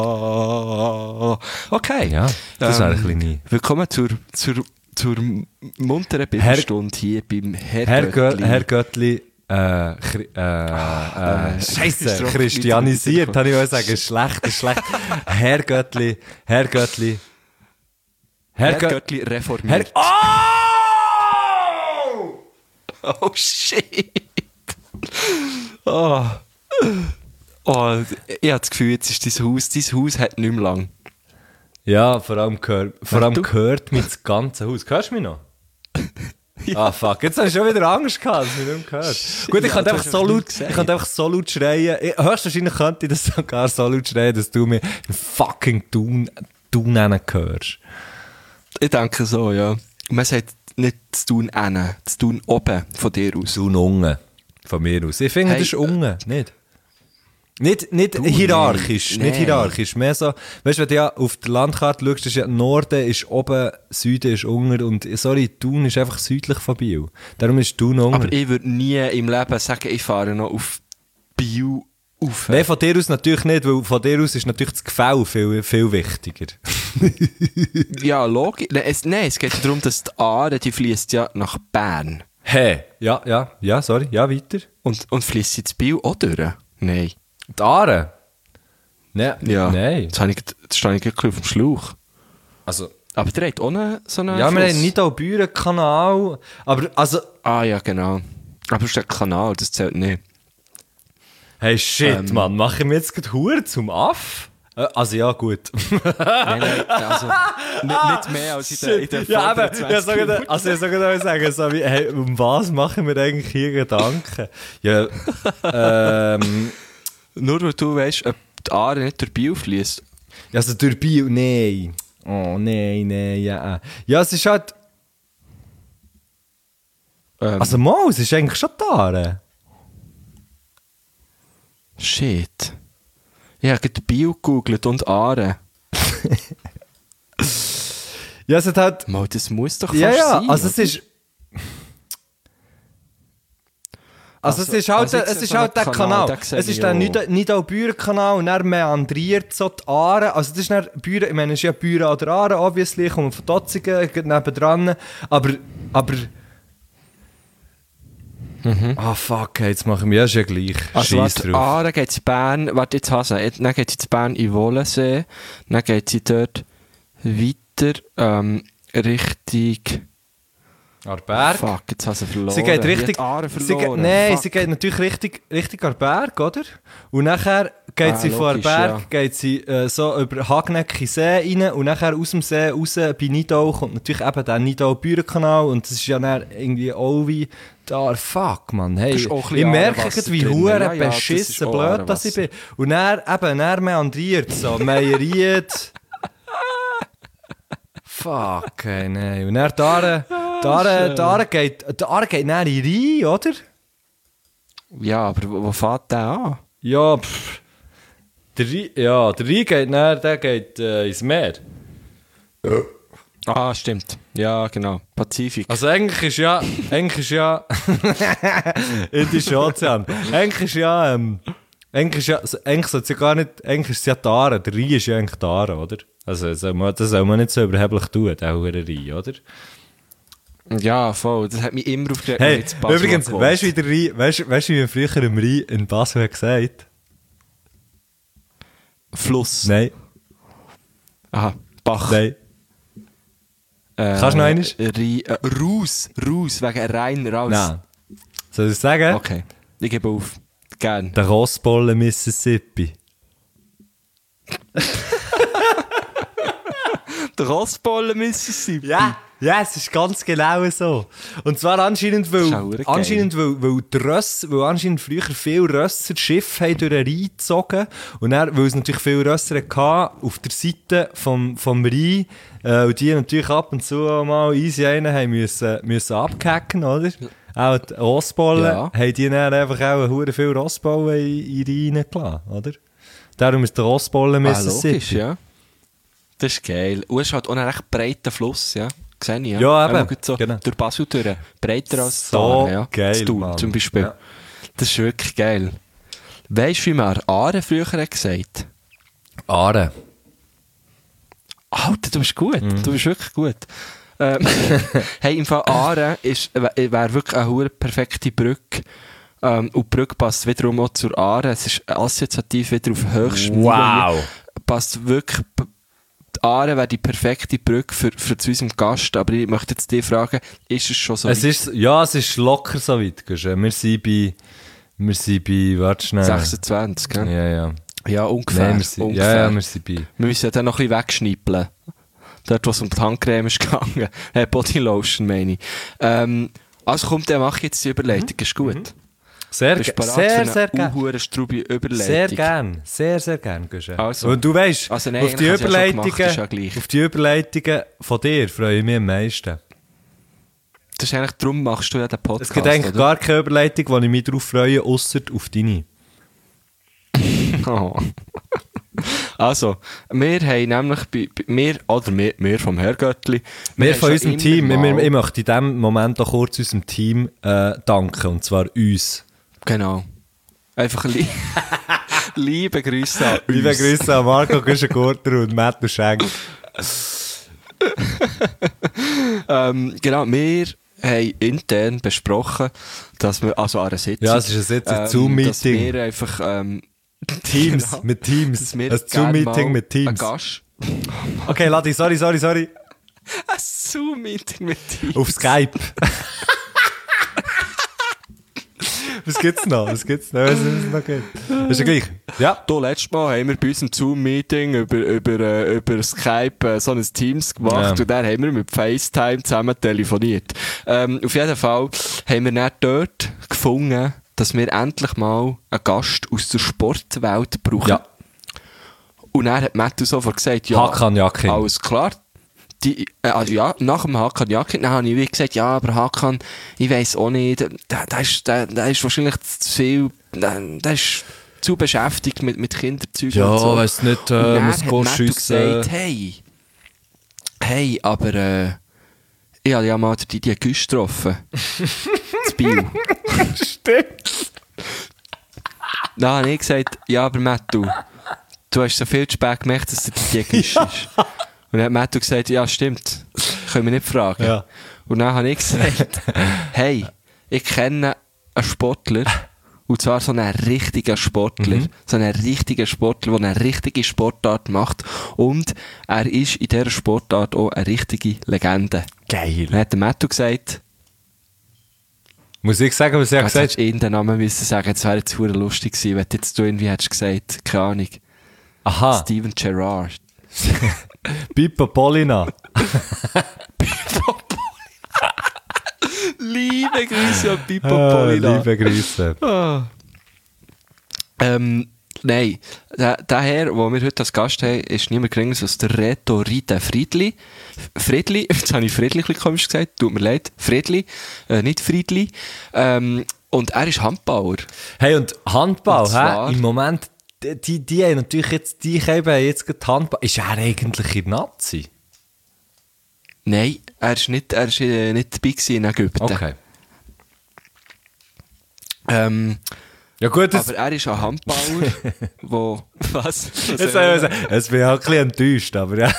Speaker 1: Okay.
Speaker 2: Ja, das wäre ein
Speaker 1: Ähm,
Speaker 2: bisschen nie.
Speaker 1: Willkommen zur, zur, zur munteren Bibelstunde hier beim Herr,
Speaker 2: Herr, Gö
Speaker 1: Göttli.
Speaker 2: Herr Göttli, äh, Chri äh, äh,
Speaker 1: äh,
Speaker 2: Scheisse,
Speaker 1: ist doch
Speaker 2: christianisiert,
Speaker 1: nicht
Speaker 2: kann ich auch sagen. Schlecht, ist schlecht. Herr Göttli, Herr Göttli. Herr,
Speaker 1: Herr
Speaker 2: Gö
Speaker 1: Göttli
Speaker 2: Herr
Speaker 1: reformiert.
Speaker 2: Oh!
Speaker 1: Oh shit! Oh. Oh, ich habe das Gefühl, jetzt ist dein Haus, dein Haus hat nicht mehr lang.
Speaker 2: Ja, vor allem gehört, vor
Speaker 1: Ach,
Speaker 2: allem
Speaker 1: du?
Speaker 2: gehört mir das ganze Haus. Hörst du mich noch? Ah, fuck. Jetzt hast du schon wieder Angst gehabt, dass du mich nicht mehr gehört. Gut, ich
Speaker 1: Ja,
Speaker 2: könnte
Speaker 1: du
Speaker 2: einfach
Speaker 1: hast
Speaker 2: so
Speaker 1: einfach
Speaker 2: laut,
Speaker 1: nichts gesagt.
Speaker 2: ich könnte einfach so laut schreien. Ich, höchstwahrscheinlich könnte ich das sogar so laut schreien, dass du mir fucking Tun, Tun nennen hörst.
Speaker 1: Ich denke so, ja. Man sagt nicht zu tun innen, zu tun oben von dir aus.
Speaker 2: Tun unten. Von mir aus. Ich finde,
Speaker 1: Hey,
Speaker 2: das ist unten, nicht? Nicht, nicht
Speaker 1: Du,
Speaker 2: hierarchisch,
Speaker 1: nein,
Speaker 2: nicht
Speaker 1: nein.
Speaker 2: hierarchisch. Mehr so, weißt du, wenn du ja auf der Landkarte schaust, ist ja Norden ist oben, Süden ist unten und, sorry, Thun ist einfach südlich von Biel. Darum ist Thun unten.
Speaker 1: Aber ich würde nie im Leben sagen, ich fahre noch auf Biel auf.
Speaker 2: Nein, von dir aus natürlich nicht, weil von dir aus ist natürlich das Gefälle viel, viel wichtiger.
Speaker 1: Ja, logisch. Nein es, nein, es geht darum, dass die Aare, die fließt ja nach Bern.
Speaker 2: Hä? Ja, ja, ja, sorry, ja, weiter.
Speaker 1: Und, und fließt sie ins Biel auch durch? Nein.
Speaker 2: Die Aare? Ne,
Speaker 1: Ja.
Speaker 2: Nein.
Speaker 1: Jetzt, habe ich, jetzt stehe ich wirklich auf dem Schlauch.
Speaker 2: Also,
Speaker 1: Aber der hat auch einen, so einen
Speaker 2: ja, wir
Speaker 1: Fluss.
Speaker 2: haben nicht auch Bürenkanal, aber, also,
Speaker 1: Ah ja, genau. Aber es ist der Kanal, das zählt nicht.
Speaker 2: hey, shit,
Speaker 1: Ähm.
Speaker 2: Mann, mache ich mir jetzt gerade Hure zum Aff? Äh, Also, ja, gut.
Speaker 1: Nein, nein, also nicht, nicht mehr als in der, in der
Speaker 2: Ja, aber,
Speaker 1: vorderen
Speaker 2: ja,
Speaker 1: zwanzig
Speaker 2: sogar,
Speaker 1: Minuten.
Speaker 2: also, ich sogar sagen, so wie, hey, um was machen wir eigentlich hier Gedanken? Ja, ähm,
Speaker 1: Nur weil du weißt, ob die Aare nicht durch Biel fließt.
Speaker 2: also durch Bio, nein. Oh, nein, nein, ja. Ja, es ist halt,
Speaker 1: Ähm,
Speaker 2: also, mal, es ist eigentlich schon die Aare.
Speaker 1: Shit. Ich habe gerade Biel gegoogelt und Aare.
Speaker 2: Ja, es hat halt,
Speaker 1: Mal, das muss doch
Speaker 2: ja,
Speaker 1: fast
Speaker 2: ja,
Speaker 1: sein.
Speaker 2: also, es
Speaker 1: oder?
Speaker 2: ist, Also,
Speaker 1: Also-
Speaker 2: es ist halt,
Speaker 1: also jetzt
Speaker 2: es ist
Speaker 1: so
Speaker 2: halt
Speaker 1: ein
Speaker 2: der
Speaker 1: Kanal,
Speaker 2: Kanal.
Speaker 1: den sehe
Speaker 2: Es ist
Speaker 1: ich
Speaker 2: der
Speaker 1: auch.
Speaker 2: Nida- Nidau-Büren-Kanal und dann meandriert so die Aare. Also das ist dann Büren, ich meine, es ist ja Büren an der Aare, obviously, kommen von Dotzingen, geht nebendran. Aber, aber... Ah, fuck, hey, jetzt machen wir ja schon gleich.
Speaker 1: Also,
Speaker 2: Scheiss
Speaker 1: warte,
Speaker 2: drauf.
Speaker 1: Aare geht sie Bern, warte, jetzt hasse ich, dann geht sie zu Bern in Wollensee, dann geht sie dort weiter, ähm, Richtung,
Speaker 2: Arberg.
Speaker 1: Fuck, jetzt hast du verloren.
Speaker 2: Sie geht richtig.
Speaker 1: Die Aare
Speaker 2: Sie geht,
Speaker 1: verloren.
Speaker 2: nein,
Speaker 1: Fuck.
Speaker 2: sie geht natürlich richtig, richtig an den Berg, oder? Und nachher geht
Speaker 1: Ah,
Speaker 2: sie von
Speaker 1: logisch,
Speaker 2: Berg,
Speaker 1: ja.
Speaker 2: geht sie äh, so über Hagneck See rein und nachher aus dem See raus bei Nidau kommt natürlich eben der Nidau-Bürenkanal und das ist ja dann irgendwie auch wie da. Fuck, man. Hey,
Speaker 1: Das ist auch ein
Speaker 2: ich
Speaker 1: bisschen
Speaker 2: merke
Speaker 1: Aarewasser
Speaker 2: jetzt, wie
Speaker 1: drin.
Speaker 2: hure
Speaker 1: Ja, ja, das
Speaker 2: beschissen
Speaker 1: ist auch
Speaker 2: blöd dass ich bin. Und dann eben, dann meandriert so, meieriert. Fuck, hey, nein. Und dann da, da, da geht, da geht dann in den Rhein, oder?
Speaker 1: Ja, aber wo, wo fährt der an?
Speaker 2: Ja, pff. Der Rhein, ja, der Rhein geht dann, der geht äh, ins Meer.
Speaker 1: Ah, stimmt. Ja, genau. Pazifik.
Speaker 2: Also eigentlich ist ja, eigentlich ist ja, Indischer Ozean. Eigentlich ist ja, ähm, eigentlich ist ja, eigentlich sollte es ja gar nicht, eigentlich ist es ja die Aare. Der Rhein ist ja eigentlich die Aare, oder? Also soll man, das soll man nicht so überheblich tun, der hure Rhein, oder?
Speaker 1: Ja, voll. Das hat mich immer aufgeregt.
Speaker 2: Hey,
Speaker 1: wenn ich in Basel
Speaker 2: übrigens,
Speaker 1: gewohnt.
Speaker 2: weißt du, wie der Rhein, weißt, weißt du, wie man früher im Rhein in Basel hat gesagt?
Speaker 1: Fluss.
Speaker 2: Nein,
Speaker 1: Aha. Bach.
Speaker 2: nein.
Speaker 1: Äh,
Speaker 2: Kannst du noch einmal?
Speaker 1: Rhein, äh, Raus. Raus. Wegen rein raus.
Speaker 2: Nein. Soll ich es sagen?
Speaker 1: Okay. Ich gebe auf. Gern.
Speaker 2: Der Rostbollen Mississippi.
Speaker 1: Der Rostbollen Mississippi.
Speaker 2: Ja, ja, es ist ganz genau so. Und zwar anscheinend, weil,
Speaker 1: Schauer,
Speaker 2: anscheinend, weil, weil, die Röss, weil anscheinend früher viele Rösser Schiffe haben durch den Rhein gezogen. Und dann, weil es natürlich viele Rösser hatte, auf der Seite vom, vom Rhein, äh, und die natürlich ab und zu mal easy einen haben müssen, müssen abgehacken, oder? Auch die Rossbollen,
Speaker 1: Ja.
Speaker 2: haben die dann einfach auch hure viel Rossbollen in, in den Rhein reingelassen, oder? Darum ist der Rossbollen
Speaker 1: Ah,
Speaker 2: Mississippi.
Speaker 1: logisch, ja. Das ist geil. Und es ist halt auch ein recht breiter Fluss, ja. Sehe ich, ja.
Speaker 2: Ja, eben.
Speaker 1: Einmal gut so
Speaker 2: Genau.
Speaker 1: durch Basel durch. Breiter als
Speaker 2: So
Speaker 1: da, ja.
Speaker 2: geil,
Speaker 1: Das Thun
Speaker 2: Mann.
Speaker 1: zum Beispiel.
Speaker 2: Ja.
Speaker 1: Das ist wirklich geil. Weißt du, wie man Aare früher hat gesagt?
Speaker 2: Aare.
Speaker 1: Alter, du bist gut.
Speaker 2: Mhm.
Speaker 1: Du bist wirklich gut. Ähm, hey, im Fall Aare ist, wäre wär wirklich eine hure perfekte Brücke. Ähm, und die Brücke passt wiederum auch zur Aare. Es ist assoziativ wieder auf höchstem
Speaker 2: Wow.
Speaker 1: Niveau. Passt wirklich. Die Aare wäre die perfekte Brücke für, für zu unserem Gast. Aber ich möchte jetzt dich fragen, ist es schon so
Speaker 2: Es
Speaker 1: weit?
Speaker 2: ist, ja, es ist locker so weit. gell? Wir sind bei, wir sind bei, warte schnell.
Speaker 1: sechsundzwanzig, gell?
Speaker 2: Ja, ja.
Speaker 1: Ja, ungefähr.
Speaker 2: Nein, wir sind,
Speaker 1: ungefähr.
Speaker 2: ja, ja, wir sind bei.
Speaker 1: Wir müssen ja dann noch ein bisschen wegschnippeln. Dort, wo es um die Handcreme ist gegangen. Äh, Bodylotion, meine ich. Ähm, also kommt, dann mach ich jetzt die Überleitung. Ist gut.
Speaker 2: Sehr,
Speaker 1: Bist du
Speaker 2: ge-
Speaker 1: bereit
Speaker 2: sehr,
Speaker 1: für
Speaker 2: sehr
Speaker 1: eine
Speaker 2: gern.
Speaker 1: unhurenstrube Überleitung?
Speaker 2: Sehr gern. Sehr, sehr gern, Guschen.
Speaker 1: Also.
Speaker 2: Und du weißt,
Speaker 1: Also nein,
Speaker 2: auf, die
Speaker 1: eigentlich habe ich ja schon
Speaker 2: Überleitungen,
Speaker 1: gemacht, ist ja gleich.
Speaker 2: auf die Überleitungen von dir freue ich mich am meisten.
Speaker 1: Das ist eigentlich, darum machst du ja den Podcast,
Speaker 2: Es gibt eigentlich
Speaker 1: oder?
Speaker 2: gar keine Überleitung, wo ich mich darauf freue, ausser auf deine.
Speaker 1: Oh. Also, wir haben nämlich, bei, bei wir, oder wir, wir vom Herrgöttli,
Speaker 2: Wir
Speaker 1: haben
Speaker 2: von
Speaker 1: schon
Speaker 2: unserem
Speaker 1: immer
Speaker 2: Team, wir,
Speaker 1: mal-
Speaker 2: ich möchte in diesem Moment auch kurz unserem Team äh, danken, und zwar uns.
Speaker 1: Genau. Einfach li liebe Grüße an uns.
Speaker 2: Liebe Grüße an Marco Güschen-Gurter und Matt Schenk.
Speaker 1: Ähm, genau, wir haben intern besprochen, dass wir, also an einer Sitzung,
Speaker 2: Ja, es ist jetzt ein
Speaker 1: ähm,
Speaker 2: Zoom-Meeting.
Speaker 1: dass wir einfach, ähm,
Speaker 2: Teams,
Speaker 1: genau,
Speaker 2: mit Teams.
Speaker 1: dass wir
Speaker 2: Ein
Speaker 1: gerne
Speaker 2: Zoom-Meeting
Speaker 1: mal
Speaker 2: mit Teams.
Speaker 1: einen Gast,
Speaker 2: Okay, Ladi, sorry, sorry, sorry.
Speaker 1: ein Zoom-Meeting mit Teams.
Speaker 2: Auf Skype. Was gibt's noch? Was gibt's noch? Was es noch gibt? Ist ja gleich. Ja.
Speaker 1: Da, letztes Mal haben wir bei unserem Zoom-Meeting über, über, äh, über Skype äh, so ein Teams gemacht
Speaker 2: Ja.
Speaker 1: und dann haben wir mit FaceTime zusammen telefoniert. Ähm, auf jeden Fall haben wir dann dort gefunden, dass wir endlich mal einen Gast aus der Sportwelt brauchen.
Speaker 2: Ja.
Speaker 1: Und dann hat Matthew sofort gesagt, ja,
Speaker 2: Hakan Yakin.
Speaker 1: alles klar. Die, äh, also ja, nach dem Hakan Yakin, dann habe ich wie gesagt, ja, aber Hakan, ich weiss auch nicht, der, der, ist, der, der ist wahrscheinlich zu viel, der, der ist zu beschäftigt mit, mit Kinderzeug
Speaker 2: Ja,
Speaker 1: und so.
Speaker 2: weiss nicht,
Speaker 1: Und
Speaker 2: äh,
Speaker 1: dann
Speaker 2: muss
Speaker 1: hat
Speaker 2: go
Speaker 1: Matthew
Speaker 2: schiessen.
Speaker 1: gesagt, hey, hey, aber äh, ich habe ja mal den Didier Güsch getroffen. zu Biel.
Speaker 2: Stimmt.
Speaker 1: Dann habe ich gesagt, ja, aber Matthew, du hast so viel zu spät gemerkt, dass der Didier Güsch ist. Und dann hat Matthew gesagt, ja, stimmt, können wir nicht fragen.
Speaker 2: Ja.
Speaker 1: Und dann habe ich gesagt, hey, ich kenne einen Sportler, und zwar so einen richtigen Sportler,
Speaker 2: Mhm.
Speaker 1: so einen richtigen Sportler, der eine richtige Sportart macht, und er ist in dieser Sportart auch eine richtige Legende.
Speaker 2: Geil.
Speaker 1: Dann hat der Matthew gesagt,
Speaker 2: Muss ich sagen, was ich
Speaker 1: Jetzt
Speaker 2: gesagt
Speaker 1: hättest du irgendeinen Namen müssen sagen, jetzt wäre jetzt verdammt lustig gewesen, wenn jetzt du irgendwie hättest gesagt, keine Ahnung,
Speaker 2: Aha.
Speaker 1: Steven Gerrard.
Speaker 2: Pippo Polina.
Speaker 1: Liebe Grüße an Pippo
Speaker 2: Ah,
Speaker 1: Polina.
Speaker 2: liebe Grüße.
Speaker 1: Ah. Ähm, nein, der, der Herr, den wir heute als Gast haben, ist niemand geringer als der Reto Ride Friedli. Friedli, jetzt habe ich Friedli ein bisschen komisch gesagt, tut mir leid, Friedli, äh, nicht Friedli. Ähm, und er ist Handbauer.
Speaker 2: Hey, und Handball,
Speaker 1: Und zwar-
Speaker 2: hä? Im Moment, die, die, die haben natürlich jetzt, die haben jetzt gerade Handball. Ist er eigentlich in Nazi?
Speaker 1: Nein, er ist nicht, er ist, äh, nicht dabei gewesen in Ägypten.
Speaker 2: Okay.
Speaker 1: Ähm,
Speaker 2: Ja gut, das,
Speaker 1: aber er ist ein Handbauer, wo... Was? was
Speaker 2: jetzt, soll ich sagen, jetzt bin ich auch ein bisschen enttäuscht, aber ja.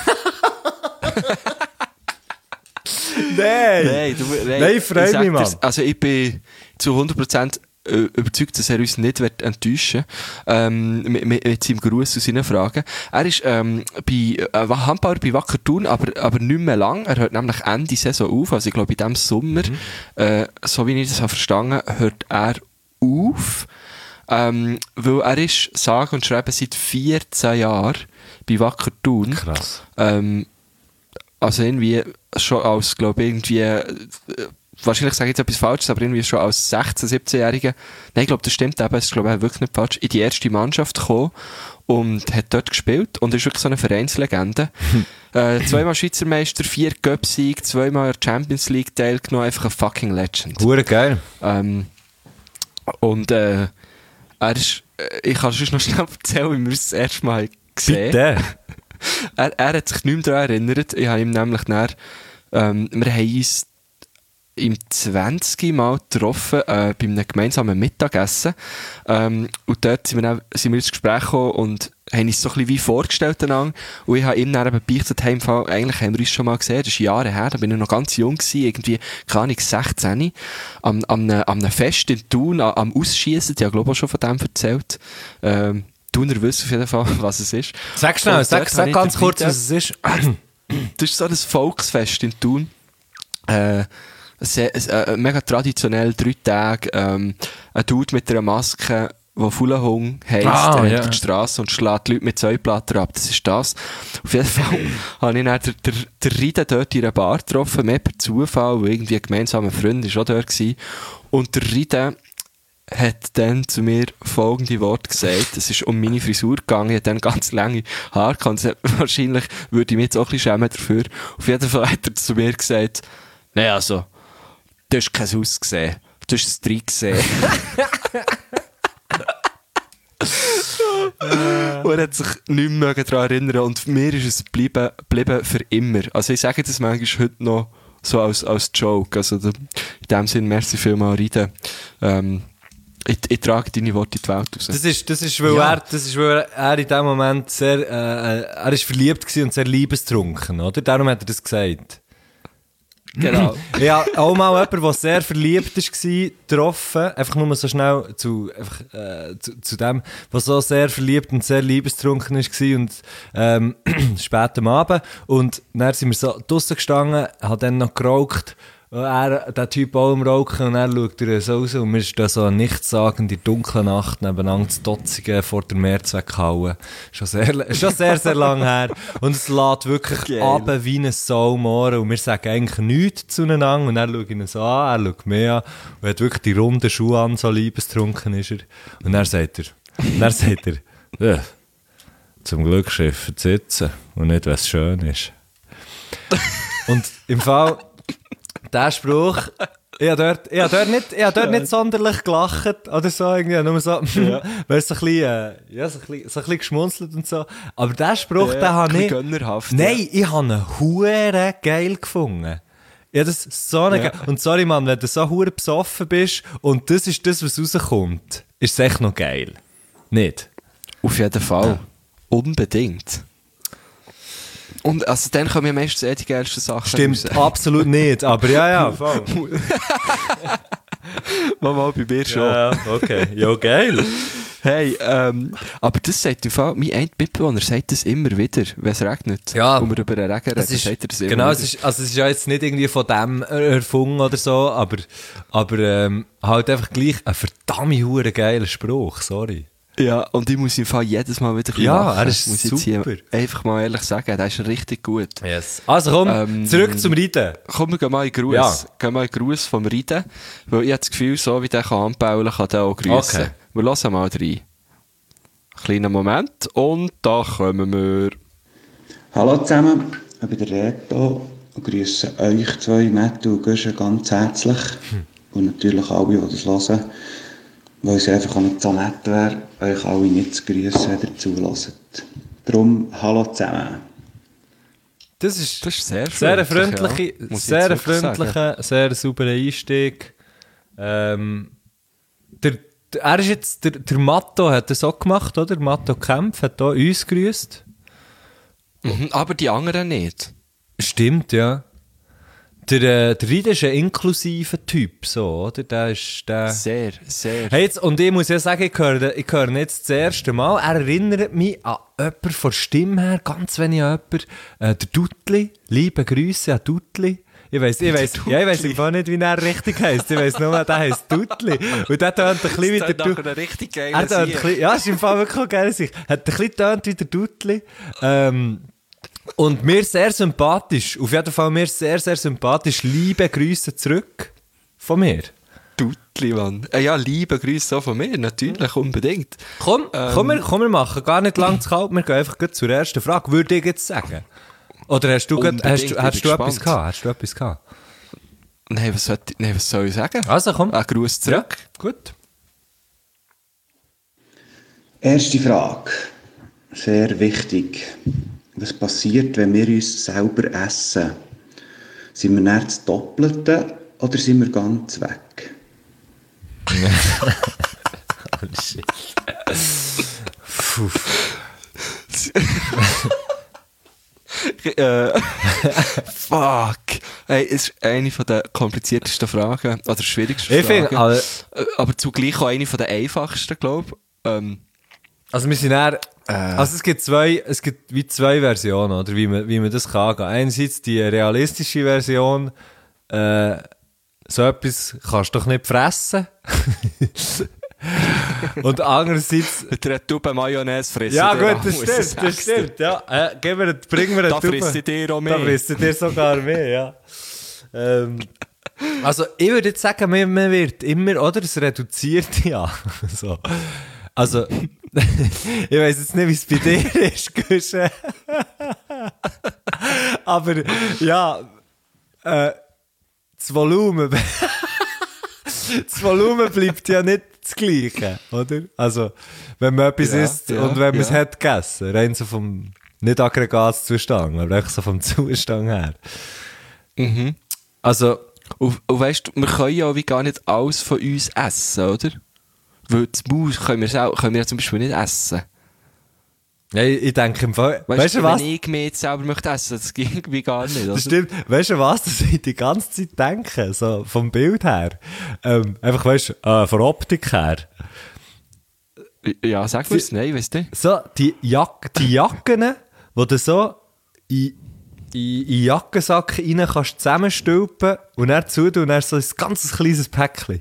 Speaker 2: Nein!
Speaker 1: Nein, du, nein,
Speaker 2: Nein, freu
Speaker 1: ich sag
Speaker 2: mich, Mann.
Speaker 1: dir's, also ich bin zu hundert Prozent überzeugt, dass er uns nicht wird enttäuschen ähm, mit, mit, mit seinem Gruß und seinen Fragen. Er ist ähm, bei, äh, Handbauer bei Wacker Thun, aber, aber nicht mehr lang. Er hört nämlich Ende Saison auf. Also ich glaube, in diesem Sommer,
Speaker 2: Mhm.
Speaker 1: äh, so wie ich das habe verstanden, hört er auf. Ähm, weil er ist, sage und schreibe, seit vierzehn Jahren bei Wacker Thun.
Speaker 2: Krass.
Speaker 1: Ähm, also irgendwie schon als, glaube ich, irgendwie, äh, wahrscheinlich sage ich jetzt etwas Falsches, aber irgendwie schon als sechzehn-, siebzehn-Jähriger, nein, ich glaube, das stimmt eben, das ist, glaube ich, wirklich nicht falsch, in die erste Mannschaft gekommen und hat dort gespielt und ist wirklich so eine Vereinslegende. äh, zweimal Schweizer Meister, vier Cup-Sieg, zweimal Champions League teilgenommen, einfach ein fucking Legend.
Speaker 2: Hure geil.
Speaker 1: Ähm, und äh, er ist, äh, ich kann es noch schnell erzählen, wie wir es das erste Mal gesehen
Speaker 2: Bitte.
Speaker 1: er, er hat sich nicht mehr daran erinnert. Ich habe ihm nämlich dann, ähm, wir haben uns im zwanzig Mal getroffen, äh, bei einem gemeinsamen Mittagessen. Ähm, und dort sind wir, dann, sind wir ins Gespräch gekommen und haben uns so ein bisschen wie vorgestellt einander. Und ich habe ihm dann eben beichtet, hey, im Fall, eigentlich haben wir uns schon mal gesehen, das ist Jahre her, da bin ich noch ganz jung gewesen, irgendwie, keine Ahnung, sechzehn, am, am, am einem Fest in Thun, am, am Ausschiessen, ich habe glaube ich auch schon von dem erzählt. Ähm, Thuner wissen auf jeden Fall, was es ist.
Speaker 2: Sag schnell,
Speaker 1: Und
Speaker 2: sag,
Speaker 1: dort
Speaker 2: sag
Speaker 1: habe ich
Speaker 2: ganz
Speaker 1: den
Speaker 2: kurz,
Speaker 1: Ride-
Speaker 2: was es ist.
Speaker 1: Das ist so ein Volksfest in Thun. Äh, sehr, äh, mega traditionell, drei Tage. Ähm, ein Dude mit einer Maske, der Fuhlenhung heisst,
Speaker 2: Ah,
Speaker 1: der rennt
Speaker 2: ja.
Speaker 1: durch die Strasse und schlägt Leute mit Säuplatten ab. Das ist das. Auf jeden Fall habe ich dann den, den, den Ride dort in einer Bar getroffen, mehr per Zufall, weil irgendwie ein gemeinsamer Freund war auch dort gewesen. Und der Ride hat dann zu mir folgende Worte gesagt. Es ist um meine Frisur gegangen. Ich hatte dann ganz lange Haare gehabt. Und es hat- Wahrscheinlich würde ich mich jetzt auch ein bisschen schämen dafür. Auf jeden Fall hat er zu mir gesagt, nein, also, du hast kein Haus gesehen. Du hast ein Ding gesehen. Und er hat sich nicht mehr daran erinnern. Und mir ist es geblieben, geblieben für immer. Also ich sage das manchmal heute noch so als, als Joke. Also da, in dem Sinne, merci vielmals, Ride. Ähm, ich, ich trage deine Worte in die Welt raus.
Speaker 2: Das ist, das ist, weil,
Speaker 1: Ja.
Speaker 2: er, das ist, weil er in dem Moment sehr, äh, er ist verliebt gewesen und sehr liebestrunken, oder? Darum hat er das gesagt.
Speaker 1: Genau.
Speaker 2: Ja, auch mal jemand, der sehr verliebt war, getroffen. Einfach nur so schnell zu, einfach, äh, zu, zu dem, der so sehr verliebt und sehr liebestrunken war und ähm, spät am Abend. Und dann sind wir so draussen gestanden, hat dann noch geraucht. Und er, der Typ auch am Rauchen, und er schaut er so raus und wir stehen so nichtssagend in der dunklen Nacht nebeneinander zu Dotzigen vor der Mehrzweckhalle. Schon sehr, schon sehr, sehr lang her. Und es lädt wirklich
Speaker 1: Geil.
Speaker 2: runter wie ein Saumohren und wir sagen eigentlich nichts zueinander und er schaut ihn so an, er schaut mich an und hat wirklich die runden Schuhe an, so liebestrunken ist er. Und dann sagt er, und dann sagt er, ja, zum Glück Chef sitzen und nicht, was schön ist. Und im Fall, der Spruch, ich habe dort, ich hab dort, nicht, ich hab dort nicht sonderlich gelacht oder so, irgendwie, nur so, ja. Weißt, so ein bisschen, äh, ja, so ein bisschen, so ein bisschen geschmunzelt und so. Aber der Spruch,
Speaker 1: Ja,
Speaker 2: den habe
Speaker 1: ein
Speaker 2: ich,
Speaker 1: bisschen gönnerhaft,
Speaker 2: nein, ich habe ihn hure geil gefunden. Ja, das ist so eine
Speaker 1: Ja.
Speaker 2: geil. Und sorry, Mann, wenn du so hure besoffen bist und das ist das, was rauskommt, ist es echt noch geil. Nicht?
Speaker 1: Auf jeden Fall. Unbedingt. Und also dann kommen ja meistens eh die geilsten Sachen
Speaker 2: Stimmt,
Speaker 1: raus.
Speaker 2: absolut nicht, aber ja, ja, voll.
Speaker 1: Mal, mal bei mir schon.
Speaker 2: Ja, okay. Ja, geil.
Speaker 1: Hey, ähm, aber das sagt im Fall, mein ein Mitbewohner sagt das immer wieder, wenn es regnet.
Speaker 2: Ja.
Speaker 1: Und wir über den Regen reden,
Speaker 2: Das ist,
Speaker 1: sagt er das immer
Speaker 2: genau,
Speaker 1: wieder.
Speaker 2: es ist, also es ist ja jetzt nicht irgendwie von dem erfunden oder so, aber, aber ähm, halt einfach gleich ein verdammt hure geiler Spruch, sorry.
Speaker 1: Ja, und ich muss im Fall jedes Mal wieder ein bisschen
Speaker 2: Ja,
Speaker 1: lachen.
Speaker 2: er ist
Speaker 1: muss ich jetzt
Speaker 2: super.
Speaker 1: hier einfach mal ehrlich sagen, der ist richtig gut.
Speaker 2: Yes. Also komm,
Speaker 1: Ähm,
Speaker 2: zurück zum Reiten.
Speaker 1: Komm, wir gehen mal in den Gruß.
Speaker 2: Ja.
Speaker 1: Gehen mal in den Gruß vom Reiten, weil ich habe das Gefühl, so wie der kann handbaulen, kann der auch grüßen.
Speaker 2: Okay.
Speaker 1: Wir hören mal rein. Kleiner Moment und da kommen wir.
Speaker 4: Hallo zusammen, ich bin der Reto und grüße euch zwei, Matt und Guschen, ganz herzlich. Und natürlich alle, die das hören, weil es einfach auch nicht so nett wäre, euch alle nicht zu grüßen, wenn ihr zuhört. Darum, hallo zusammen.
Speaker 2: Das ist,
Speaker 1: Das ist sehr
Speaker 2: sehr
Speaker 1: freundlich,
Speaker 2: freundliche,
Speaker 1: ja. Muss ich
Speaker 2: sehr
Speaker 1: jetzt wirklich sagen.
Speaker 2: freundlicher, sehr sauberer Einstieg. Ähm, der, der, er ist jetzt, der, der Matto hat das auch gemacht, oder? Matto Kempf hat auch uns gegrüßt.
Speaker 1: Mhm, aber die anderen nicht.
Speaker 2: Stimmt, ja. Der, äh, der Ried ist ein inklusiver Typ, so, oder? Der ist, der...
Speaker 1: Sehr, sehr.
Speaker 2: Hey, jetzt, und ich muss ja sagen, ich höre, ich höre ihn jetzt das erste Mal. Er erinnert mich an jemanden von der Stimme her, ganz wenig an jemanden. Äh, der Dudli. Liebe Grüße an Dudli. Ich weiss, ich weiss, ja, ich weiss im Fall nicht, wie er richtig heisst. Ich weiss nur, der heisst Dudli. Und der tönt ein bisschen wie der
Speaker 1: Das ist
Speaker 2: Dudli.
Speaker 1: ein richtig
Speaker 2: Er
Speaker 1: geiler
Speaker 2: tönt ein bisschen, ja, ist im Fall wirklich auch geil. Sich. Hat ein bisschen tönt wie der Dudli. Ähm, und mir sehr sympathisch. Auf jeden Fall mir sehr, sehr sympathisch. Liebe Grüße zurück von mir.
Speaker 1: Dudli, Mann. Äh, ja, liebe Grüße auch von mir, natürlich, unbedingt.
Speaker 2: Komm,
Speaker 1: Ähm,
Speaker 2: komm, wir, komm, wir machen gar nicht lang zu kalt. Wir gehen einfach gleich zur ersten Frage. Würde ich jetzt sagen? Oder hast du, grad,
Speaker 1: Unbedingt,
Speaker 2: hast,
Speaker 1: ich
Speaker 2: du-
Speaker 1: bin
Speaker 2: hast du etwas
Speaker 1: gespannt.
Speaker 2: gehabt? Hast du etwas gehabt?
Speaker 1: Nein, was soll, ich, nein, was soll ich sagen?
Speaker 2: Also komm.
Speaker 1: Ein Gruß zurück.
Speaker 2: Ja, gut.
Speaker 4: Erste Frage, sehr wichtig. Was passiert, wenn wir uns selber essen? Sind wir nicht das Doppelte oder sind wir ganz weg?
Speaker 2: Oh, shit. Puh.
Speaker 1: äh, fuck. Hey, es ist eine von der kompliziertesten Fragen, oder schwierigsten
Speaker 2: Ich
Speaker 1: Fragen.
Speaker 2: finde, aber,
Speaker 1: Äh, aber zugleich auch eine von der einfachsten, glaube ich. Ähm,
Speaker 2: also wir sind eher,
Speaker 1: Äh.
Speaker 2: also es gibt zwei, es gibt wie zwei Versionen, oder wie man, wie man das kann angehen. Einerseits die realistische Version, äh, so etwas kannst du doch nicht fressen. Und andererseits,
Speaker 1: mit einer Tube Mayonnaise fressen.
Speaker 2: ja
Speaker 1: der
Speaker 2: gut, das
Speaker 1: muss ich
Speaker 2: stimmt, das
Speaker 1: sagen.
Speaker 2: stimmt, ja. Äh, gib mir, bring mir eine
Speaker 1: Da
Speaker 2: Tube.
Speaker 1: frisst ihr dir auch
Speaker 2: Da
Speaker 1: mehr.
Speaker 2: frisst ihr dir sogar mehr, ja. Ähm, also ich würde jetzt sagen, man, man wird immer, oder, es reduziert ja. So. Also, ich weiss jetzt nicht, wie es bei dir ist, Guschen. Aber, ja, äh, das Volumen, das Volumen bleibt ja nicht das Gleiche, oder? Also, wenn man etwas
Speaker 1: Ja,
Speaker 2: isst
Speaker 1: ja,
Speaker 2: und wenn man es
Speaker 1: ja.
Speaker 2: hat gegessen, rein so vom, nicht Aggregatzustand, aber echt so vom Zustand her.
Speaker 1: Mhm.
Speaker 2: Also,
Speaker 1: Und, und weißt du, wir können ja wie gar nicht alles von uns essen, oder? Weil das Maus können wir, sau- können wir ja zum Beispiel nicht essen.
Speaker 2: ja, ich, ich denke im Fall,
Speaker 1: Weißt,
Speaker 2: weißt du
Speaker 1: wenn
Speaker 2: was?
Speaker 1: ich mich jetzt selber möchte essen, das ging wie gar nicht.
Speaker 2: Das
Speaker 1: Oder?
Speaker 2: stimmt. Weißt du was, das ich die ganze Zeit denke, so vom Bild her. Ähm, einfach, weißt du, äh, von Optik her.
Speaker 1: Ja, sag mir's. Nein, weißt du?
Speaker 2: So, die, Jack die Jacken, die du so in, in, in den Jackensack rein kannst zusammenstülpen und dann zutun und dann so ein ganz kleines Päckchen.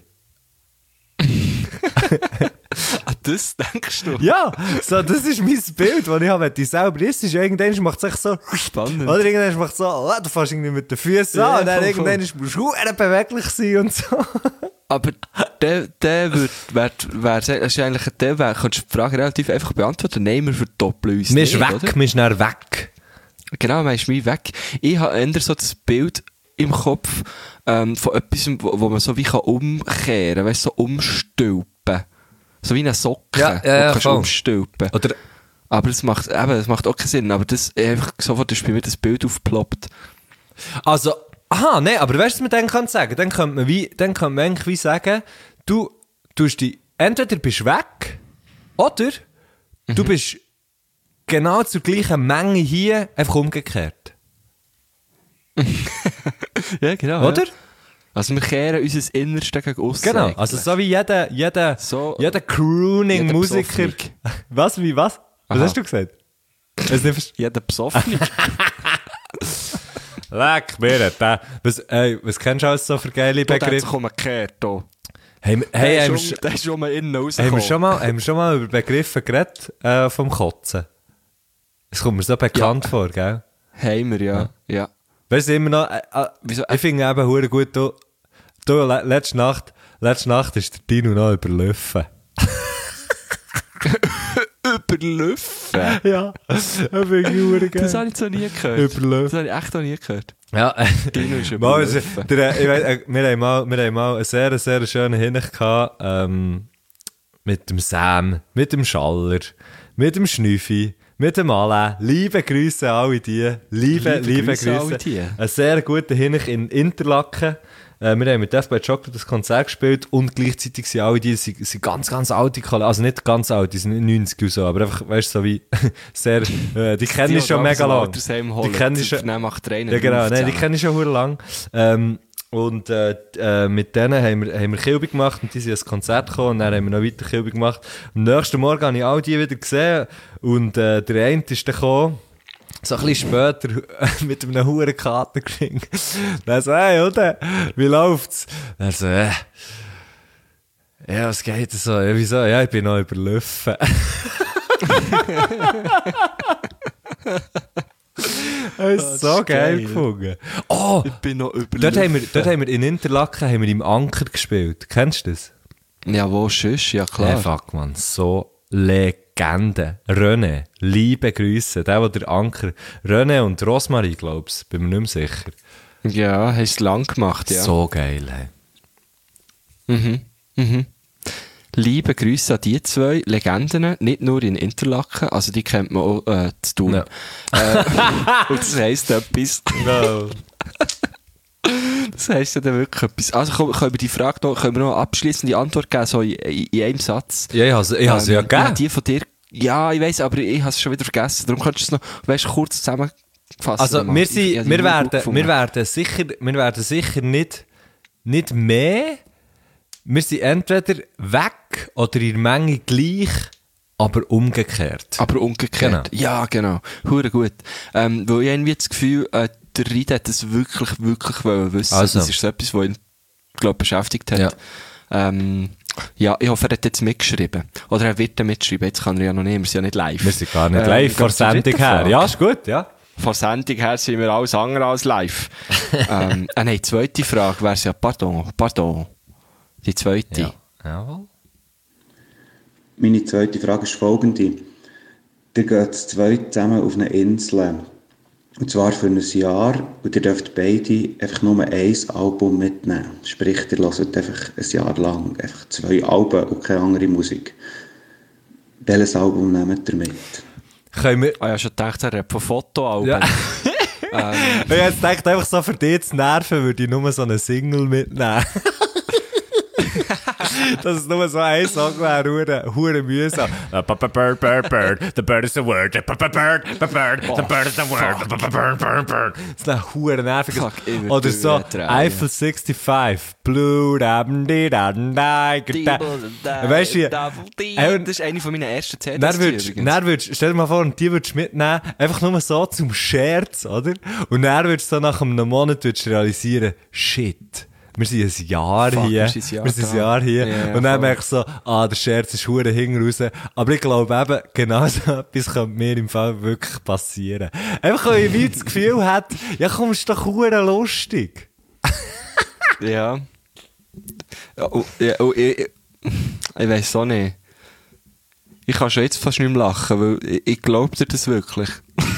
Speaker 1: Ah, das denkst du?
Speaker 2: Ja, so, das ist mein Bild, das ich habe, wenn du selber isst. Irgendwann macht es echt so...
Speaker 1: Spannend.
Speaker 2: Oder irgendwann macht es so, oh, du fährst irgendwie mit den Füßen
Speaker 1: Ja,
Speaker 2: an und dann
Speaker 1: voll,
Speaker 2: irgendwann musst du verdammt beweglich sein und so.
Speaker 1: Aber der, der wird, wär, wär, das ist eigentlich, der wär, kannst du die Frage relativ einfach beantworten. Nein, wir verdoppeln uns
Speaker 2: Man
Speaker 1: nicht,
Speaker 2: ist weg,
Speaker 1: oder?
Speaker 2: man ist dann weg.
Speaker 1: Genau, man ist wie weg. Ich habe eher so das Bild im Kopf ähm, von etwas, wo, wo man so wie kann umkehren kann, weißt du, so umstülpen. So wie eine Socke,
Speaker 2: Ja, ja,
Speaker 1: die
Speaker 2: ja,
Speaker 1: kannst
Speaker 2: voll.
Speaker 1: umstülpen.
Speaker 2: Oder,
Speaker 1: Aber das macht, eben, das macht auch keinen Sinn. Aber das, einfach sofort ist bei mir das Bild aufgeploppt.
Speaker 2: also, aha, nein, aber weißt du, was man dann kann sagen? Dann könnte man wie, dann könnte man eigentlich wie sagen, du tust die, entweder bist du weg, oder du
Speaker 1: Mhm.
Speaker 2: bist genau zur gleichen Menge hier, einfach umgekehrt.
Speaker 1: Ja, genau.
Speaker 2: Oder?
Speaker 1: Ja. Also wir kehren unser Innerste gegen aussen.
Speaker 2: Genau,
Speaker 1: eigentlich.
Speaker 2: also so wie jeder, jeder,
Speaker 1: So,
Speaker 2: jeder Crooning-Musiker.
Speaker 1: jeder
Speaker 2: Was, wie, was? Was
Speaker 1: Aha.
Speaker 2: hast du gesagt? Hast du nicht verstanden?
Speaker 1: Jeder Besoffene.
Speaker 2: Leck, mir hat der. Was, ey, was kennst du alles so für geile
Speaker 1: Da hat
Speaker 2: Begriffe?
Speaker 1: sich umgekehrt, hier.
Speaker 2: Hey, hey,
Speaker 1: Hey,
Speaker 2: haben, wir,
Speaker 1: der ist
Speaker 2: sch-
Speaker 1: um- der ist schon mal innen
Speaker 2: haben, wir
Speaker 1: rausgekommen.
Speaker 2: schon mal, haben wir schon mal über Begriffe geredet äh, vom Kotzen? Es kommt mir so bekannt vor, gell?
Speaker 1: Haben wir, ja. ja.
Speaker 2: Weißt du, immer noch, äh, äh,
Speaker 1: Wieso?
Speaker 2: ich finde eben hure gut, du, du le letzte Nacht, letzte Nacht ist der Dino noch überlaufen.
Speaker 1: Überlaufen?
Speaker 2: Ja, das finde ich hure geil.
Speaker 1: Das habe ich so nie gehört.
Speaker 2: Überlaufen.
Speaker 1: Das habe ich echt noch nie gehört.
Speaker 2: Ja, äh,
Speaker 1: Dino ist
Speaker 2: mal, also,
Speaker 1: überlaufen.
Speaker 2: der, ich weiss, äh, wir, haben mal, wir haben mal einen sehr, sehr schönen Hinweis gehabt, ähm, mit dem Sam, mit dem Schaller, mit dem Schnüffi, mit dem Alain. Liebe Grüße an alle die. Liebe, liebe,
Speaker 1: Liebe
Speaker 2: Grüße.
Speaker 1: Grüße an alle die.
Speaker 2: Ein sehr guter Hinweis in Interlaken. Äh, wir haben mit Death by Chocolate das Konzert gespielt und gleichzeitig sind alle die, sind, sind ganz, ganz alte Kollegen, also nicht ganz alt, die sind nicht neunzig und so, aber einfach, weißt du, so wie, sehr, äh, die kenne ich schon mega lang. Die kenne ich schon, ja genau, nein, die kenne ich schon hure lang. Ähm, und äh, äh, mit denen haben wir, haben wir Kilby gemacht und die sind ins Konzert gekommen und dann haben wir noch weiter Kilby gemacht. Am nächsten Morgen habe ich all die wieder gesehen und äh, der eine ist dann gekommen, so ein bisschen später mit einem huren Kartenring. Dann so, hey, oder? Wie läuft's? Dann so, äh, ja, was geht so? Ja, wieso? Ja, ich bin noch überlaufen. Das ist so
Speaker 1: ist
Speaker 2: geil
Speaker 1: geil.
Speaker 2: gefunden. Oh,
Speaker 1: Ich bin noch überlaufen.
Speaker 2: dort haben, wir, dort haben wir in Interlaken haben wir im Anker gespielt. Kennst du das?
Speaker 1: Ja, wo sonst? Ja, klar.
Speaker 2: Hey, fuck, man, so Legende. René, liebe Grüße. Der, der der Anker, René und Rosmarie, glaubst du, bin mir nicht mehr sicher.
Speaker 1: Ja, hast du lang gemacht, ja.
Speaker 2: So geil, hey.
Speaker 1: Mhm. Mhm. Liebe Grüße an die zwei Legenden, nicht nur in Interlaken, also die kennt man auch äh, zu tun.
Speaker 2: Ja.
Speaker 1: Äh, und das heisst etwas.
Speaker 2: No.
Speaker 1: Das heisst ja dann wirklich etwas. Also können können wir die Frage noch, können wir noch eine abschliessende Antwort geben, so in, in, in einem Satz?
Speaker 2: Ja, ich habe ich has ja
Speaker 1: Ähm,
Speaker 2: gegeben.
Speaker 1: Die von dir, ja, ich weiss, aber ich habe es schon wieder vergessen. Darum kannst du es noch, weißt, kurz zusammenfassen.
Speaker 2: Also,
Speaker 1: nochmal.
Speaker 2: wir,
Speaker 1: Ich-
Speaker 2: sind,
Speaker 1: ich habe die
Speaker 2: wir,
Speaker 1: gut
Speaker 2: werden,
Speaker 1: gefunden.
Speaker 2: wir, werden sicher, wir werden sicher nicht, nicht mehr. Wir sind entweder weg oder in der Menge gleich, aber umgekehrt.
Speaker 1: Aber umgekehrt.
Speaker 2: Genau.
Speaker 1: Ja, genau. Hure gut. Ähm, weil ich irgendwie das Gefühl, äh, der Ried hat das wirklich, wirklich wollen wissen.
Speaker 2: Also.
Speaker 1: Das ist so etwas, was ihn, glaube beschäftigt hat.
Speaker 2: Ja.
Speaker 1: Ähm, ja, ich hoffe, er hat jetzt mitgeschrieben. Oder er wird dann mitschreiben. Jetzt kann er ja noch nicht, wir sind ja nicht live.
Speaker 2: Wir sind gar nicht
Speaker 1: Ähm,
Speaker 2: live
Speaker 1: gehen
Speaker 2: vor
Speaker 1: wir zur
Speaker 2: Sendung
Speaker 1: dritten
Speaker 2: her.
Speaker 1: Frage.
Speaker 2: Ja, ist gut, ja.
Speaker 1: Von Sendung her sind wir alles andere als live. ähm, äh, nein, die zweite Frage wäre ja, pardon, pardon. Die zweite.
Speaker 2: Ja. Jawohl.
Speaker 4: Meine zweite Frage ist folgende. Ihr geht zu zweit zusammen auf eine Insel. Und zwar für ein Jahr. Und ihr dürft beide einfach nur ein Album mitnehmen. Sprich, ihr hört einfach ein Jahr lang einfach zwei Alben und keine andere Musik. Welches Album nehmt ihr mit?
Speaker 2: Können wir...
Speaker 1: Ah ja, schon gedacht, er hat von Fotoalben.
Speaker 2: Ja.
Speaker 1: ähm,
Speaker 2: Ich habe jetzt gedacht, einfach so für dich zu nerven, würde ich nur so einen Single mitnehmen. Dass es nur so ein Song wäre, hure, hure mühsam. Bird, bird, bird, bird, the bird is the word, bird, bird, bird, the bird is the word, bird, bird, bird. Das ist ein hure nerviges.
Speaker 1: Fuck, ich würd
Speaker 2: Oder so,
Speaker 1: durchdrehen.
Speaker 2: Eiffel sechsundfünfzig, Blue, Dabn, die, Dabn, die, Weißt du,
Speaker 1: das ist eine von meinen ersten C Ds.
Speaker 2: Dann würdest,
Speaker 1: übrigens.
Speaker 2: dann würdest, stell dir mal vor, und die würdest du mitnehmen, einfach nur so zum Scherz, oder? Und dann würdest du so nach einem Monat würdest du realisieren, shit, wir sind ein Jahr
Speaker 1: Fuck,
Speaker 2: hier,
Speaker 1: wir sind ein Jahr
Speaker 2: wir sind ein
Speaker 1: da.
Speaker 2: Jahr hier,
Speaker 1: Ja, ja,
Speaker 2: und dann
Speaker 1: voll.
Speaker 2: merkst du so, ah, der Scherz ist hure hinten raus. Aber ich glaube eben, genau so etwas könnte mir im Fall wirklich passieren. Einfach, weil ich wie das Gefühl hat, ja komm, ist doch hure lustig.
Speaker 1: Ja. Ja, oh, ja oh, ich, ich, ich weiss auch nicht. Ich kann schon jetzt fast nicht mehr lachen, weil ich, ich glaube dir das wirklich.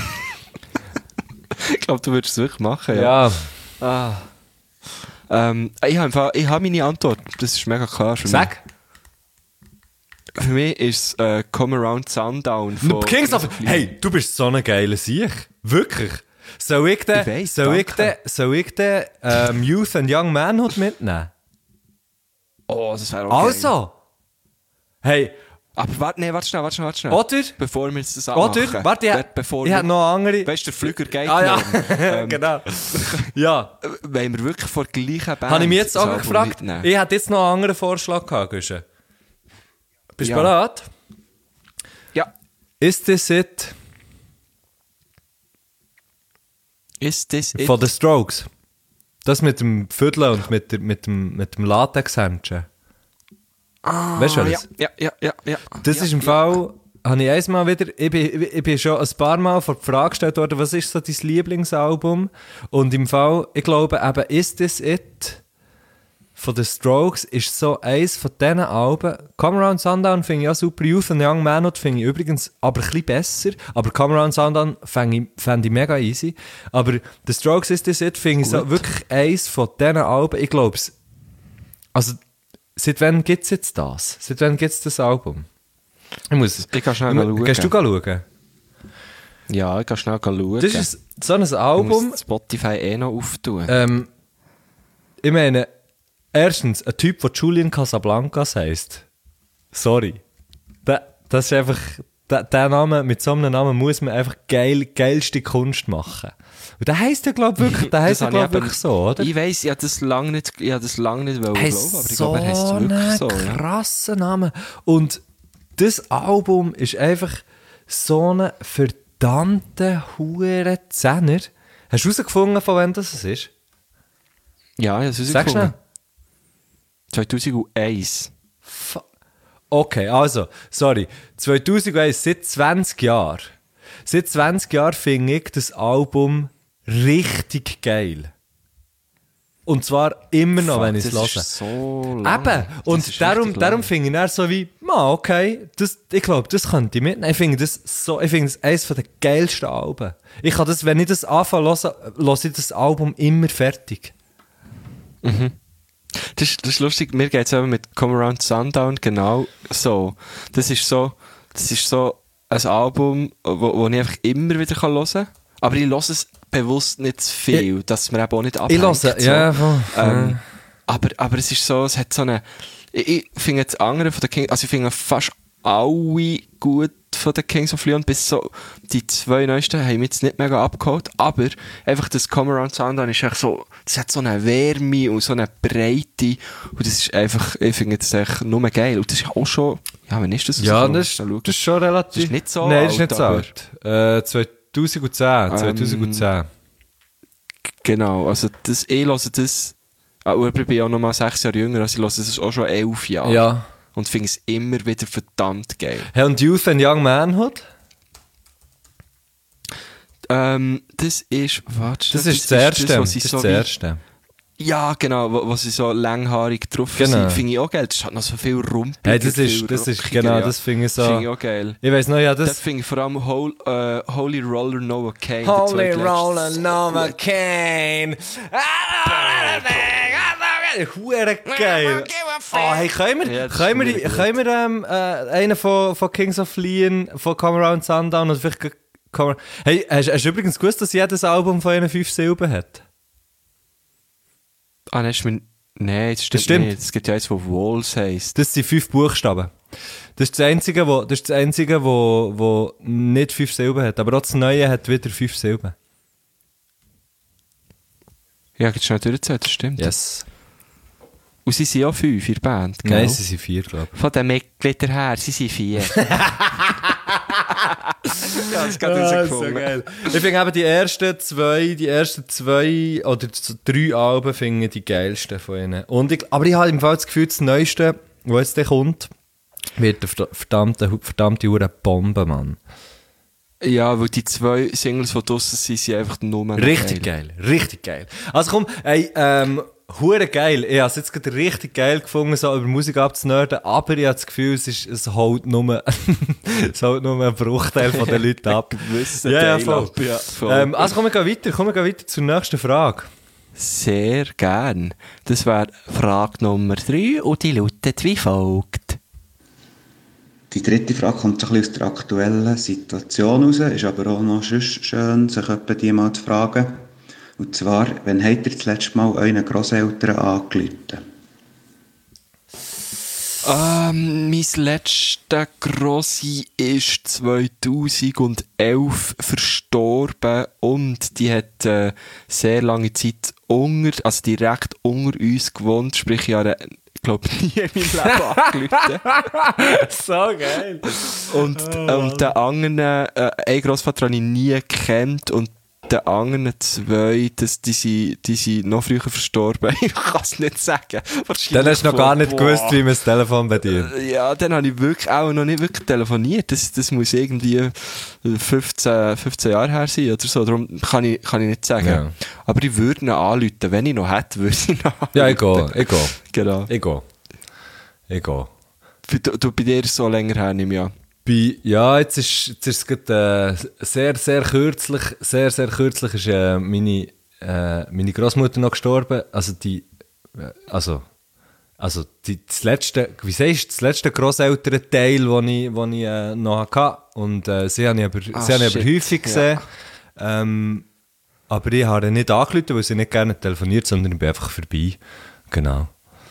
Speaker 1: Ich glaube, du würdest es wirklich machen, ja. Ah. Ähm, ich habe ich hab meine Antwort. Das ist mega klar für
Speaker 2: Sag.
Speaker 1: mich. Für mich ist es äh, Come Around Sundown von
Speaker 2: Kings of... Hey, du bist so ein geiler Sieg. Wirklich. Soll ich den,
Speaker 1: Ich weiss,
Speaker 2: soll ich den,
Speaker 1: danke.
Speaker 2: soll ich den ähm, Youth and Young Manhood mitnehmen?
Speaker 1: Oh, das wäre auch geil.
Speaker 2: Also! Hey,
Speaker 1: Aber warte, nee, warte schnell, warte schnell, warte schnell.
Speaker 2: Oder?
Speaker 1: Bevor wir jetzt das
Speaker 2: Oder?
Speaker 1: anmachen.
Speaker 2: Warte, ich,
Speaker 1: Warte, bevor
Speaker 2: ich
Speaker 1: wir-
Speaker 2: habe noch andere...
Speaker 1: Weißt du, der Flüger geht
Speaker 2: Ah ja,
Speaker 1: noch. Ähm,
Speaker 2: genau. Ja,
Speaker 1: Wenn wir wirklich vor der gleichen Band...
Speaker 2: habe ich mich jetzt
Speaker 1: das
Speaker 2: auch
Speaker 1: Album
Speaker 2: gefragt.
Speaker 1: mitnehmen?
Speaker 2: Ich hätte jetzt noch einen anderen Vorschlag gehabt, Guschen. Bist du
Speaker 1: Ja.
Speaker 2: bereit?
Speaker 1: Ja.
Speaker 2: Is This It
Speaker 1: Ist das... it?
Speaker 2: von The Strokes? Das mit dem Viertel und mit, der, mit dem, mit dem Latex-Händchen.
Speaker 1: Ah,
Speaker 2: Weißt du
Speaker 1: ja,
Speaker 2: was?
Speaker 1: ja, ja, ja, ja.
Speaker 2: Das
Speaker 1: ja,
Speaker 2: ist im
Speaker 1: ja.
Speaker 2: Fall, habe ich einmal wieder, ich bin, ich bin schon ein paar Mal vor die Frage gestellt worden, was ist so dein Lieblingsalbum? Und im Fall, ich glaube eben, Is This It von The Strokes ist so eins von diesen Alben. Come Around Sundown finde ich auch super, Youth and Young Manhood finde ich übrigens aber ein bisschen besser, aber Come Around Sundown fände ich, fänd ich mega easy. Aber The Strokes Is This It finde ich so wirklich eins von diesen Alben, ich glaube es, also seit wann gibt es jetzt das? Seit wann gibt es das Album? Ich muss...
Speaker 1: Ich kann schnell
Speaker 2: ich,
Speaker 1: schauen.
Speaker 2: Gehst du schauen?
Speaker 1: Ja, ich kann schnell schauen.
Speaker 2: Das ist so ein
Speaker 1: Ich
Speaker 2: Album...
Speaker 1: muss Spotify eh noch auftun.
Speaker 2: Ähm, ich meine, erstens, ein Typ, der Julian Casablancas heisst. Sorry. Da, das ist einfach... Der, der Name, mit so einem Namen muss man einfach geil, geilste Kunst machen. Und der heisst ja, glaube ich, wirklich, der heisst ja,
Speaker 1: habe ich
Speaker 2: glaub,
Speaker 1: eben-
Speaker 2: wirklich so, oder?
Speaker 1: Ich weiss, ich habe das lange nicht, ich habe das lange nicht wollen
Speaker 2: Er
Speaker 1: glauben,
Speaker 2: ist
Speaker 1: aber ich
Speaker 2: so
Speaker 1: glaube, er heisst wirklich
Speaker 2: ein
Speaker 1: so. Ja.
Speaker 2: krasser Name. Und das Album ist einfach so ein verdammter hure Zehner. Hast du herausgefunden, von wann das ist?
Speaker 1: Ja, das ist
Speaker 2: Sag schnell.
Speaker 1: zweitausendeins.
Speaker 2: Fu- Okay, also, sorry. zweitausendeins, seit zwanzig Jahren. Seit zwanzig Jahren finde ich das Album richtig geil. Und zwar immer noch,
Speaker 1: Fuck,
Speaker 2: wenn ich es
Speaker 1: das
Speaker 2: höre.
Speaker 1: ist so lang.
Speaker 2: Eben,
Speaker 1: Das
Speaker 2: und
Speaker 1: ist
Speaker 2: darum,
Speaker 1: richtig
Speaker 2: darum
Speaker 1: lang.
Speaker 2: finde ich dann so wie, ma, okay, das, ich glaube, das könnte ich mitnehmen. Ich finde das so, ich finde das eines der geilsten Alben. Ich kann das, wenn ich das anfange zu hören, höre ich das Album immer fertig.
Speaker 1: Das ist, das ist lustig, mir geht es eben mit Come Around Sundown genau so. Das ist so, das ist so ein Album, wo, wo ich einfach immer wieder hören kann. Aber ich höre es bewusst nicht zu viel, dass man eben auch nicht
Speaker 2: Ich
Speaker 1: abhängt.
Speaker 2: höre,
Speaker 1: so.
Speaker 2: ja, voll.
Speaker 1: Ähm, aber, aber es ist so, es hat so eine... Ich, ich finde das andere von den Kings... Also ich finde fast alle gut von den Kings of Leon, bis so die zwei neuesten haben mich jetzt nicht mega abgeholt, aber einfach das Come Around Sundown ist echt so... Das hat so eine Wärme und so eine Breite und das ist einfach... Ich finde das echt nur geil und das ist auch schon... Ja, wann ist das?
Speaker 2: Ja,
Speaker 1: rausgekommen?
Speaker 2: das,
Speaker 1: Schnell schauen.
Speaker 2: das ist schon relativ...
Speaker 1: Das ist nicht so
Speaker 2: Nein, das ist
Speaker 1: alt,
Speaker 2: nicht so
Speaker 1: aber-
Speaker 2: alt. Äh, zweitausendzehn, zweitausendzehn.
Speaker 1: Genau, also das, ich höre das... Ah, und ich bin auch noch mal sechs Jahre jünger, also ich höre das auch schon elf Jahre.
Speaker 2: Ja.
Speaker 1: Und finde es immer wieder verdammt geil.
Speaker 2: Hey, und Youth and Young Manhood?
Speaker 1: Ähm, das ist, warte,
Speaker 2: Das ist das Erste.
Speaker 1: was
Speaker 2: Das
Speaker 1: sie
Speaker 2: ist
Speaker 1: so
Speaker 2: das
Speaker 1: wie-
Speaker 2: Erste.
Speaker 1: Ja, genau, wo, wo sie so langhaarig drauf
Speaker 2: Genau.
Speaker 1: sind. Finde ich auch geil. Das hat noch so viel Rumpel.
Speaker 2: Hey, das ist, das ist, genau, das finde ich so...
Speaker 1: Finde ich auch geil.
Speaker 2: Ich weiss noch, ja,
Speaker 1: Das
Speaker 2: das...
Speaker 1: finde ich vor allem Hol, äh, Holy Roller Noah Kane. der
Speaker 2: Holy
Speaker 1: zweitletzte.
Speaker 2: Roller Nova Kane. Hure geil. Oh, hey, können wir,
Speaker 1: Ja, das
Speaker 2: können
Speaker 1: ist
Speaker 2: wir,
Speaker 1: wirklich
Speaker 2: können wir ähm, äh, einen von, von Kings of Leon, von Come Around Sundown und vielleicht... Come Around- Hey, hast, hast du übrigens gewusst, dass jedes Album von ihnen fünf Silben hat?
Speaker 1: Ah, nein, ist mir... Nein, das stimmt,
Speaker 2: stimmt.
Speaker 1: nicht. Es gibt ja eins, wo Walls heisst.
Speaker 2: Das sind fünf Buchstaben. Das ist das Einzige, wo, das ist das Einzige, wo, wo nicht fünf Silben hat. Aber auch das Neue hat wieder fünf Silben.
Speaker 1: Ja, geht schnell durchzählen, das stimmt.
Speaker 2: Yes.
Speaker 1: Und sie sind ja fünf in der Band, gell?
Speaker 2: Nein, sie sind vier, glaube ich.
Speaker 1: Von den Mitgliedern her, sie sind vier. Ja, das geht
Speaker 2: Ah,
Speaker 1: uns
Speaker 2: so
Speaker 1: gefunden.
Speaker 2: geil. Ich finde eben die ersten zwei, die ersten zwei oder z- drei Alben finde ich die geilsten von ihnen. Und ich, aber ich habe im Fall das Gefühl, das Neueste, was jetzt dann kommt, wird eine verd- verdammte, verdammte Hure Bombe, Mann.
Speaker 1: Ja, weil die zwei Singles, die draussen sind, sind einfach nur noch
Speaker 2: Richtig geil. richtig geil. Also komm, ey, ähm, hure geil. Ich habe es jetzt gerade richtig geil gefunden, so über Musik abzunörden, aber ich habe das Gefühl, es, ist, es holt nur, es holt nur einen Bruchteil von den Leuten ab.
Speaker 1: Gewissen
Speaker 2: Ja, ja,
Speaker 1: Teil
Speaker 2: voll.
Speaker 1: ab, ja, voll.
Speaker 2: Ähm, also komm, wir gehen weiter, komm, wir gehen weiter zur nächsten Frage.
Speaker 1: Sehr gern. Das wäre Frage Nummer drei und die lautet wie folgt.
Speaker 4: Die dritte Frage kommt so ein bisschen aus der aktuellen Situation raus, ist aber auch noch sonst schön, sich etwa die mal zu fragen. Und zwar, wann habt ihr das letzte Mal euren Grosseltern angerufen?
Speaker 1: Ähm, mein letzter Grossi ist zweitausendelf verstorben und die hat äh, sehr lange Zeit unter, also direkt unter uns gewohnt, sprich ich habe, ich glaube, nie in meinem Leben angerufen.
Speaker 2: So geil.
Speaker 1: Und,
Speaker 2: Oh,
Speaker 1: und den anderen, äh, einen Grossvater habe ich nie gekannt und die anderen zwei, das, die, sind, die sind noch früher verstorben. Ich kann es nicht sagen.
Speaker 2: Dann hast du noch gar nicht
Speaker 1: Boah.
Speaker 2: gewusst, wie man das Telefon bedient.
Speaker 1: Ja, dann habe ich wirklich auch noch nicht wirklich telefoniert. Das, das muss irgendwie fünfzehn, fünfzehn Jahre her sein oder so. Darum kann ich, kann ich nicht sagen.
Speaker 2: Ja.
Speaker 1: Aber ich würde ihn anrufen. Wenn ich noch hätte, würde ich ihn anrufen.
Speaker 2: Ja, ich gehe, ich gehe.
Speaker 1: Genau.
Speaker 2: Ich gehe. Ich gehe.
Speaker 1: Du, du bei dir ist es so länger her, nehme ich an.
Speaker 2: Bei, ja, jetzt ist, jetzt ist es gerade, äh, sehr, sehr kürzlich, sehr, sehr kürzlich ist äh, meine, äh, meine Großmutter noch gestorben. Also die, äh, also, also die, das letzte, wie sagst du, das letzte Grosselternteil, den ich, wo ich äh, noch hatte. Und äh, sie habe ich aber,
Speaker 1: Ah,
Speaker 2: sie habe ich aber
Speaker 1: shit.
Speaker 2: häufig gesehen. Ähm, aber ich habe nicht angerufen, weil sie nicht gerne telefoniert, sondern ich bin einfach vorbei. Genau.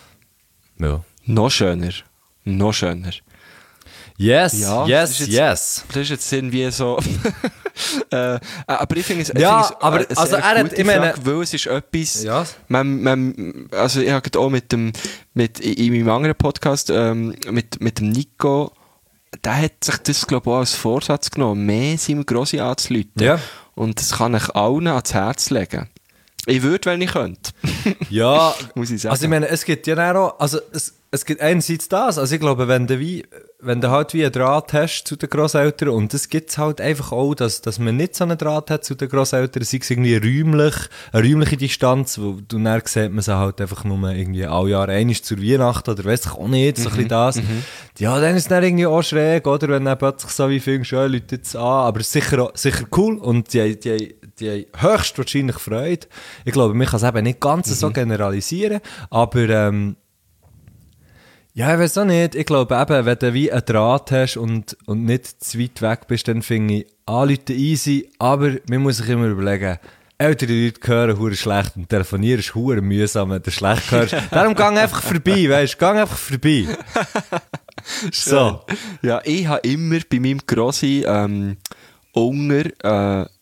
Speaker 2: Ja.
Speaker 1: Noch schöner. Noch schöner.
Speaker 2: Yes,
Speaker 1: Ja, das
Speaker 2: yes,
Speaker 1: ist jetzt-
Speaker 2: yes.
Speaker 1: Das ist jetzt irgendwie so... äh, aber ich finde es, ich
Speaker 2: Ja,
Speaker 1: finde es
Speaker 2: aber
Speaker 1: eine
Speaker 2: also
Speaker 1: sehr
Speaker 2: er hat-
Speaker 1: gute
Speaker 2: ich meine-
Speaker 1: Frage, weil es ist etwas...
Speaker 2: Ja.
Speaker 1: Man, man, also ich habe gerade auch mit dem, mit, in meinem anderen Podcast, ähm, mit, mit dem Nico, der hat sich das, glaube ich, auch als Vorsatz genommen, mehr seinem Grossi anzuleiten.
Speaker 2: Ja.
Speaker 1: Und das kann ich allen ans Herz legen. Ich würde, wenn ich könnte.
Speaker 2: Ja,
Speaker 1: Muss ich sagen.
Speaker 2: also ich meine, es gibt ja dann auch, also es, es gibt einerseits das, also ich glaube, wenn du, wie, wenn du halt wie einen Draht hast zu den Grosseltern, und das gibt es halt einfach auch, dass, dass man nicht so einen Draht hat zu den Grosseltern, sei es irgendwie räumlich, eine räumliche Distanz, wo du dann sieht man sie halt einfach nur irgendwie alle Jahre einmal zur Weihnachten oder weiss ich auch nicht, so ein bisschen das. Ja, dann ist es dann irgendwie auch schräg, oder, wenn du dann plötzlich so wie findest, ja, Leute jetzt an, aber es ist sicher, auch- sicher cool und die, die, die haben höchstwahrscheinlich Freude. Ich glaube, man kann es eben nicht ganz so generalisieren, aber ähm, ja, ich weiß auch nicht. Ich glaube eben, wenn du wie einen Draht hast und, und nicht zu weit weg bist, dann finde ich anrufen easy, aber man muss sich immer überlegen, ältere Leute hören hure schlecht und telefonieren ist hure mühsam, wenn du schlecht hörst. Darum gang einfach vorbei, weißt du, gang einfach vorbei. So.
Speaker 1: Ja, ich habe immer bei meinem Grossi ähm, unter, äh,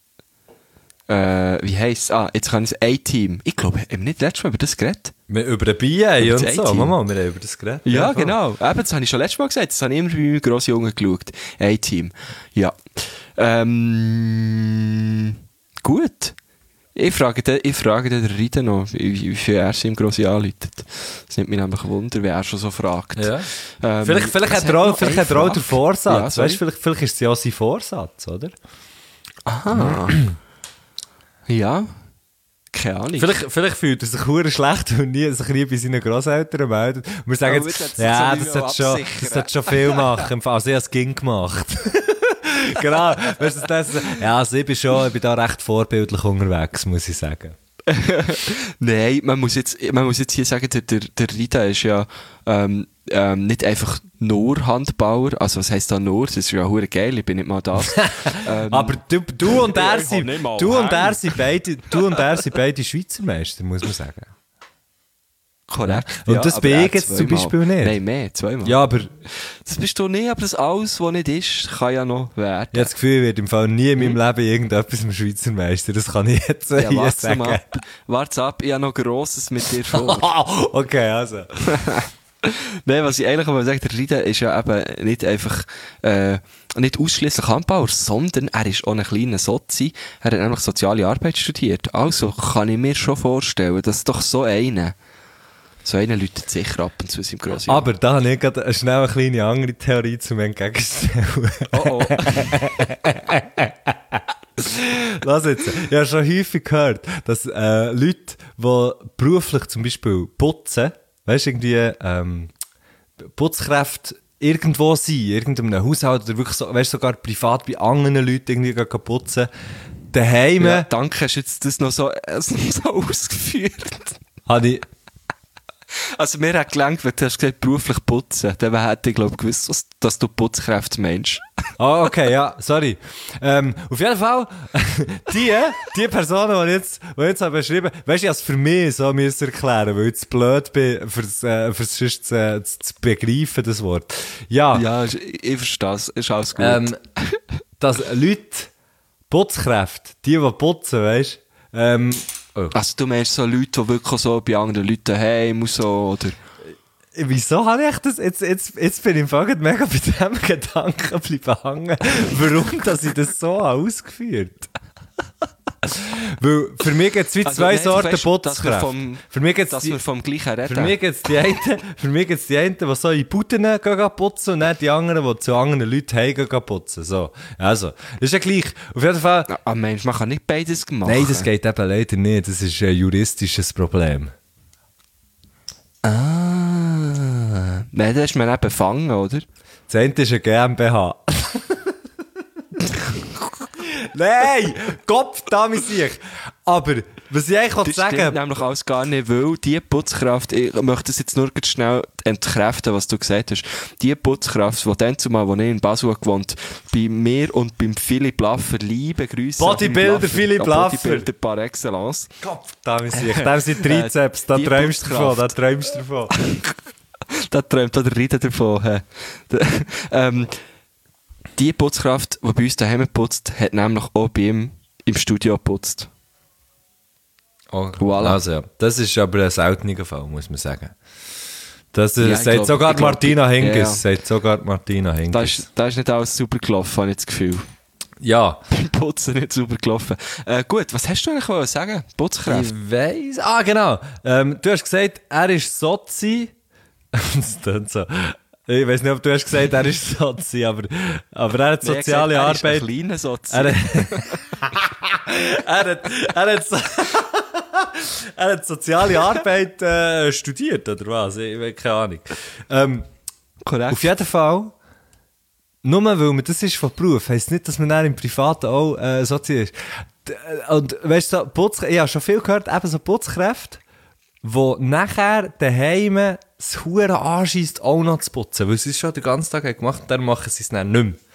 Speaker 1: äh, wie heisst es? Ah, jetzt kann ich es A-Team. Ich glaube, wir haben nicht letztes Mal über das geredet.
Speaker 2: Wir über den Bier
Speaker 1: Über
Speaker 2: und
Speaker 1: das
Speaker 2: so,
Speaker 1: A-Team.
Speaker 2: Mama, wir haben über das geredet.
Speaker 1: Ja,
Speaker 2: voll.
Speaker 1: genau. Eben, das habe ich schon letztes Mal gesagt. Das habe ich immer bei meinem Grossi unten geschaut. A-Team. Ja. Ähm, gut. Ich frage den, ich frage den Rita noch, wie, wie viel er sich im Grossi anläutet. Das nimmt mich nämlich ein Wunder, wie er schon so fragt.
Speaker 2: Ja.
Speaker 1: Ähm,
Speaker 2: Vielleicht, vielleicht,
Speaker 1: es
Speaker 2: hat er auch,
Speaker 1: noch
Speaker 2: vielleicht
Speaker 1: eine
Speaker 2: hat er auch den
Speaker 1: Frage.
Speaker 2: Vorsatz.
Speaker 1: Ja, sorry.
Speaker 2: weißt, vielleicht, vielleicht ist es ja auch sein Vorsatz, oder?
Speaker 1: Aha. Ja. Keine Ahnung.
Speaker 2: Vielleicht, vielleicht fühlt er sich hure schlecht und nie, sich nie bei seinen Grosseltern meldet. Und wir sagen
Speaker 1: Aber
Speaker 2: jetzt,
Speaker 1: das hat's
Speaker 2: ja,
Speaker 1: so
Speaker 2: das
Speaker 1: wie
Speaker 2: hat, schon,
Speaker 1: absichern.
Speaker 2: das hat schon viel machen. Im Fall, also ich habe es ging gemacht. Genau. Weißt du, das, ja, also ich bin schon, ich bin da recht vorbildlich unterwegs, muss ich sagen.
Speaker 1: Nein, man muss jetzt, man muss jetzt hier sagen, der, der, der Rita ist ja ähm, ähm, nicht einfach nur Handbauer, also was heisst da nur, das ist ja hure geil, ich bin nicht mal das. ähm,
Speaker 2: Aber du, du und
Speaker 1: Ja,
Speaker 2: er
Speaker 1: ich
Speaker 2: sind,
Speaker 1: hab nicht mal
Speaker 2: du und er
Speaker 1: Hände.
Speaker 2: sind beide, du und er sind beide Schweizer Meister, muss man sagen.
Speaker 1: korrekt.
Speaker 2: Und das
Speaker 1: aber
Speaker 2: bin
Speaker 1: er
Speaker 2: ich jetzt zum
Speaker 1: zweimal.
Speaker 2: Beispiel nicht.
Speaker 1: Nein, mehr, zweimal.
Speaker 2: Ja, aber
Speaker 1: Das bist du nicht, aber das alles, was nicht ist, kann ja noch werden.
Speaker 2: ich habe das Gefühl, ich werde im Fall nie in meinem Leben irgendetwas im Schweizer Meister. Das kann ich jetzt äh,
Speaker 1: Ja,
Speaker 2: hier
Speaker 1: warte
Speaker 2: sagen.
Speaker 1: mal ab. Warte ab, ich habe noch Grosses mit dir vor.
Speaker 2: Okay, also.
Speaker 1: Nein, was ich eigentlich mal sagen, der Rida ist ja eben nicht einfach, äh, nicht ausschliesslich Handbauer, sondern er ist auch ein kleiner Sozi. Er hat nämlich soziale Arbeit studiert. Also kann ich mir schon vorstellen, dass doch so einer, so einer läutet sicher ab und zu seinem Grossi.
Speaker 2: Aber da habe ich gerade schnell eine kleine andere Theorie zum Entgegenstellen.
Speaker 1: Oh oh.
Speaker 2: Lass jetzt. Ich habe schon häufig gehört, dass äh, Leute, die beruflich zum Beispiel putzen, weißt du, irgendwie ähm, Putzkräfte irgendwo sind, irgendeinem Haushalt oder wirklich so, weißt, sogar privat bei anderen Leuten irgendwie gehen putzen, daheim
Speaker 1: Ja, danke, hast du jetzt das noch so, äh, so ausgeführt.
Speaker 2: habe ich
Speaker 1: Also mir hat gelangt, wenn du hast gesagt, beruflich putzen, dann hätte ich, glaube ich, gewusst, dass, dass du Putzkräfte meinst.
Speaker 2: Ah, oh, okay, ja, sorry. Ähm, auf jeden Fall, die, die Personen, die ich jetzt, die ich jetzt habe beschrieben, weißt du, ich habe es für mich so müssen erklären, weil ich zu blöd bin, fürs, äh, fürs sonst zu, zu, zu begreifen, das Wort. Ja.
Speaker 1: Ja, ich, ich verstehe es, ist alles gut.
Speaker 2: Ähm, dass Leute, Putzkräfte, die, die putzen, weißt du, ähm, oh.
Speaker 1: Also du meinst so Leute, die wirklich so bei anderen Leuten daheim und so, oder?
Speaker 2: Wieso habe ich das? Jetzt, jetzt, jetzt bin ich im Fall mega bei diesem Gedanken bleiben hängen, warum dass ich das so ausgeführt habe. Weil für mich gibt es wie
Speaker 1: Also,
Speaker 2: zwei
Speaker 1: nein, du
Speaker 2: Sorten
Speaker 1: weißt, dass wir
Speaker 2: Putzkräfte.
Speaker 1: vom-
Speaker 2: Für mich gibt
Speaker 1: Dass
Speaker 2: es
Speaker 1: wir vom gleichen reden.
Speaker 2: für mich gibt's die einen, für mich gibt's die einen, die so in Buden gehen putzen und dann die anderen, die zu anderen Leuten heim gehen putzen. So. Also, das ist ja gleich. Auf jeden Fall.
Speaker 1: Ah Mensch, man kann nicht beides machen.
Speaker 2: Nein, das geht eben leider nicht. Das ist ein juristisches Problem.
Speaker 1: Ah. Nein, da ist man eben befangen, oder?
Speaker 2: Das eine ist eine GmbH. Nein! Kopf, da mich sich. Aber, was ich eigentlich
Speaker 1: Das
Speaker 2: sagen
Speaker 1: stimmt nämlich alles gar nicht, weil die Putzkraft, ich möchte es jetzt nur ganz schnell entkräften, was du gesagt hast, die Putzkraft, die dann zumal, als ich in Basel gewohnt bei mir und beim Philipp Laffer, liebe Grüße an
Speaker 2: Bodybuilder Philipp
Speaker 1: ja,
Speaker 2: Laffer.
Speaker 1: Bodybuilder par excellence.
Speaker 2: Kopf, da mich sich. Da sind Trizeps, da
Speaker 1: die
Speaker 2: träumst du davon,
Speaker 1: Putzkraft.
Speaker 2: da träumst du davon.
Speaker 1: Da träumt oder redet davon. hä? Da- ähm, die Putzkraft, die bei uns daheim putzt, hat nämlich auch bei ihm im Studio geputzt.
Speaker 2: Oh,
Speaker 1: Voilà.
Speaker 2: Also, ja. Das ist aber ein seltener Fall, muss man sagen. Das äh,
Speaker 1: Ja, ich
Speaker 2: sagt
Speaker 1: glaub-
Speaker 2: sogar
Speaker 1: ich glaub,
Speaker 2: Martina
Speaker 1: ja,
Speaker 2: Hingis.
Speaker 1: ja.
Speaker 2: Sagt sogar Martina
Speaker 1: Da
Speaker 2: Hingis.
Speaker 1: ist, da ist nicht alles super gelaufen, habe ich das Gefühl.
Speaker 2: Ja.
Speaker 1: Beim Putzen nicht super gelaufen. Äh, gut, was hast du eigentlich wollen sagen? Putzkräfte?
Speaker 2: Ich weiss. Ah, genau. Ähm, du hast gesagt, er ist Sozi. Das klingt so. Ich weiss nicht, ob du hast gesagt, er ist Sozi, aber, aber er hat
Speaker 1: Nee,
Speaker 2: soziale
Speaker 1: er hat gesagt,
Speaker 2: Arbeit.
Speaker 1: Er ist ein kleiner Sozi.
Speaker 2: Er, er, hat, er, hat, so- er hat soziale Arbeit äh, studiert, oder was? Ich habe keine Ahnung. Ähm,
Speaker 1: Korrekt.
Speaker 2: auf jeden Fall, nur weil man das ist von Beruf, heisst nicht, dass man dann im Privaten auch äh, Sozi ist. D- Und weißt du, so, Putz, ich habe schon viel gehört, eben so Putzkräfte, die nachher daheim das Huren anscheisst, auch noch zu putzen. Weil sie es schon den ganzen Tag haben gemacht und dann machen sie es dann nicht mehr.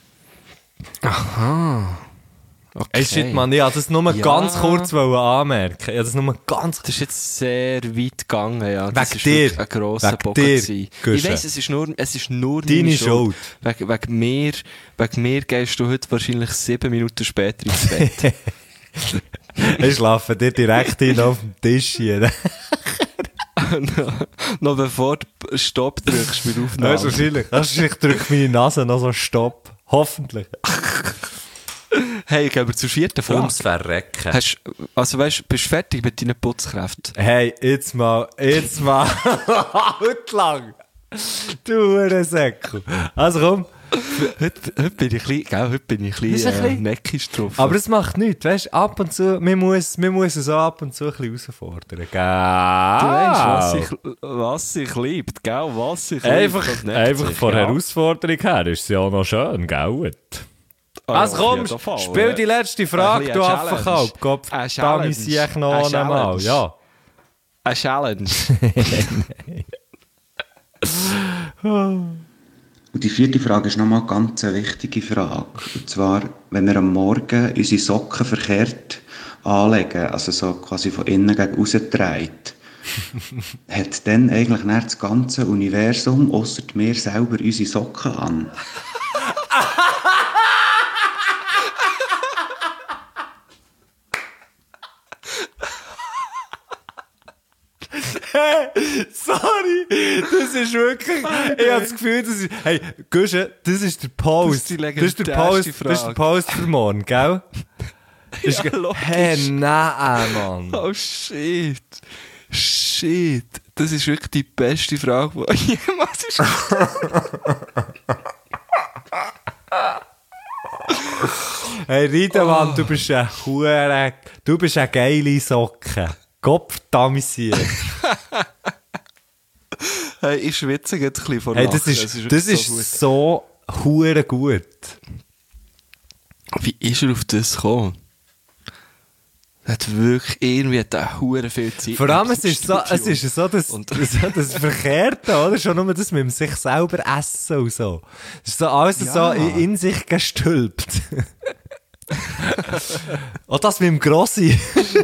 Speaker 1: Okay.
Speaker 2: Ey, shit, Mann, ich wollte das nur
Speaker 1: Ja.
Speaker 2: ganz kurz anmerken. Ich wollte das nur ganz
Speaker 1: Das ist jetzt sehr weit gegangen, ja. Das
Speaker 2: Wegen
Speaker 1: ist
Speaker 2: dir.
Speaker 1: wirklich ein grosser
Speaker 2: Wegen
Speaker 1: Bock
Speaker 2: dir,
Speaker 1: gewesen. Ich
Speaker 2: Guschen.
Speaker 1: weiss, es ist nur, es ist nur
Speaker 2: Deine
Speaker 1: meine
Speaker 2: Schuld.
Speaker 1: Wegen, wegen, mir, wegen mir gehst du heute wahrscheinlich sieben Minuten später ins Bett.
Speaker 2: Ich schlafe dir direkt hin auf dem Tisch hier.
Speaker 1: noch, noch bevor du Stopp drückst mit
Speaker 2: Das ist
Speaker 1: Aufnahme.
Speaker 2: wahrscheinlich. Das ist, ich drücke meine Nase noch so Stopp. Hoffentlich.
Speaker 1: Hey, gehen wir zur vierten Frage.
Speaker 2: Ums Verrecken.
Speaker 1: Hast, also weißt, bist du fertig mit deinen Putzkräften?
Speaker 2: Hey, jetzt mal, jetzt mal. Halt lang. Du Hurensäckel. Also komm.
Speaker 1: Heute, heute bin ich ein bisschen, gell, heute bin ich ein
Speaker 2: Ist
Speaker 1: bisschen,
Speaker 2: ein
Speaker 1: äh,
Speaker 2: bisschen-
Speaker 1: neckisch drauf.
Speaker 2: Aber es macht nichts, weißt du? Ab und zu, man muss, man muss es auch ab und zu ein bisschen herausfordern. Gell?
Speaker 1: Du weißt, was ich, was ich liebt, gell? Was ich
Speaker 2: Einfach,
Speaker 1: liebt, das neckt
Speaker 2: einfach
Speaker 1: sich,
Speaker 2: von
Speaker 1: ja.
Speaker 2: Herausforderung her ist es ja auch noch schön, gell?
Speaker 1: Ah,
Speaker 2: Also
Speaker 1: ja, auf
Speaker 2: komm,
Speaker 1: jeden Fall,
Speaker 2: spiel
Speaker 1: ja.
Speaker 2: die letzte
Speaker 1: Ein
Speaker 2: Frage,
Speaker 1: bisschen
Speaker 2: du
Speaker 1: eine Challenge.
Speaker 2: Affenkalb. Gott,
Speaker 1: Eine
Speaker 2: da
Speaker 1: Challenge.
Speaker 2: muss ich noch
Speaker 1: Eine
Speaker 2: einmal.
Speaker 1: Challenge.
Speaker 2: Ja.
Speaker 1: Eine Challenge.
Speaker 4: Und die vierte Frage ist nochmal ganz eine wichtige Frage. Und zwar, wenn wir am Morgen unsere Socken verkehrt anlegen, also so quasi von innen gegen aussen dreht, hat dann eigentlich nicht das ganze Universum, ausser mir selber, unsere Socken an?
Speaker 2: Sorry, das ist wirklich. Ich habe das Gefühl, das ist. Hey, Gusche, das ist der Post.
Speaker 1: Das ist die
Speaker 2: Das ist der
Speaker 1: legendärste
Speaker 2: Post, das ist der
Speaker 1: Frage.
Speaker 2: Post für morgen, gell? Ist
Speaker 1: Ja,
Speaker 2: ge-
Speaker 1: logisch.
Speaker 2: Hey, nein, Mann.
Speaker 1: Oh shit. Shit. Das ist wirklich die beste Frage, die jemals ist.
Speaker 2: Hey, Rita, Mann, du bist ein Hure. Du bist eine geile Socke. Kopf, Damisier.
Speaker 1: Hey, ich schwitze jetzt ein bisschen vor
Speaker 2: Hey,
Speaker 1: Lachen.
Speaker 2: das ist,
Speaker 1: Es
Speaker 2: das
Speaker 1: wirklich
Speaker 2: ist
Speaker 1: so gut.
Speaker 2: so hure gut.
Speaker 1: Wie ist er auf das gekommen? Er hat wirklich irgendwie hat er hure viel Zeit.
Speaker 2: Vor allem, es ist so, es ist so das,
Speaker 1: Und-
Speaker 2: so das Verkehrte, oder? Schon nur das mit dem sich selber essen und so. Es ist so alles
Speaker 1: Ja.
Speaker 2: so in, in sich gestülpt. Auch das mit dem Grossi.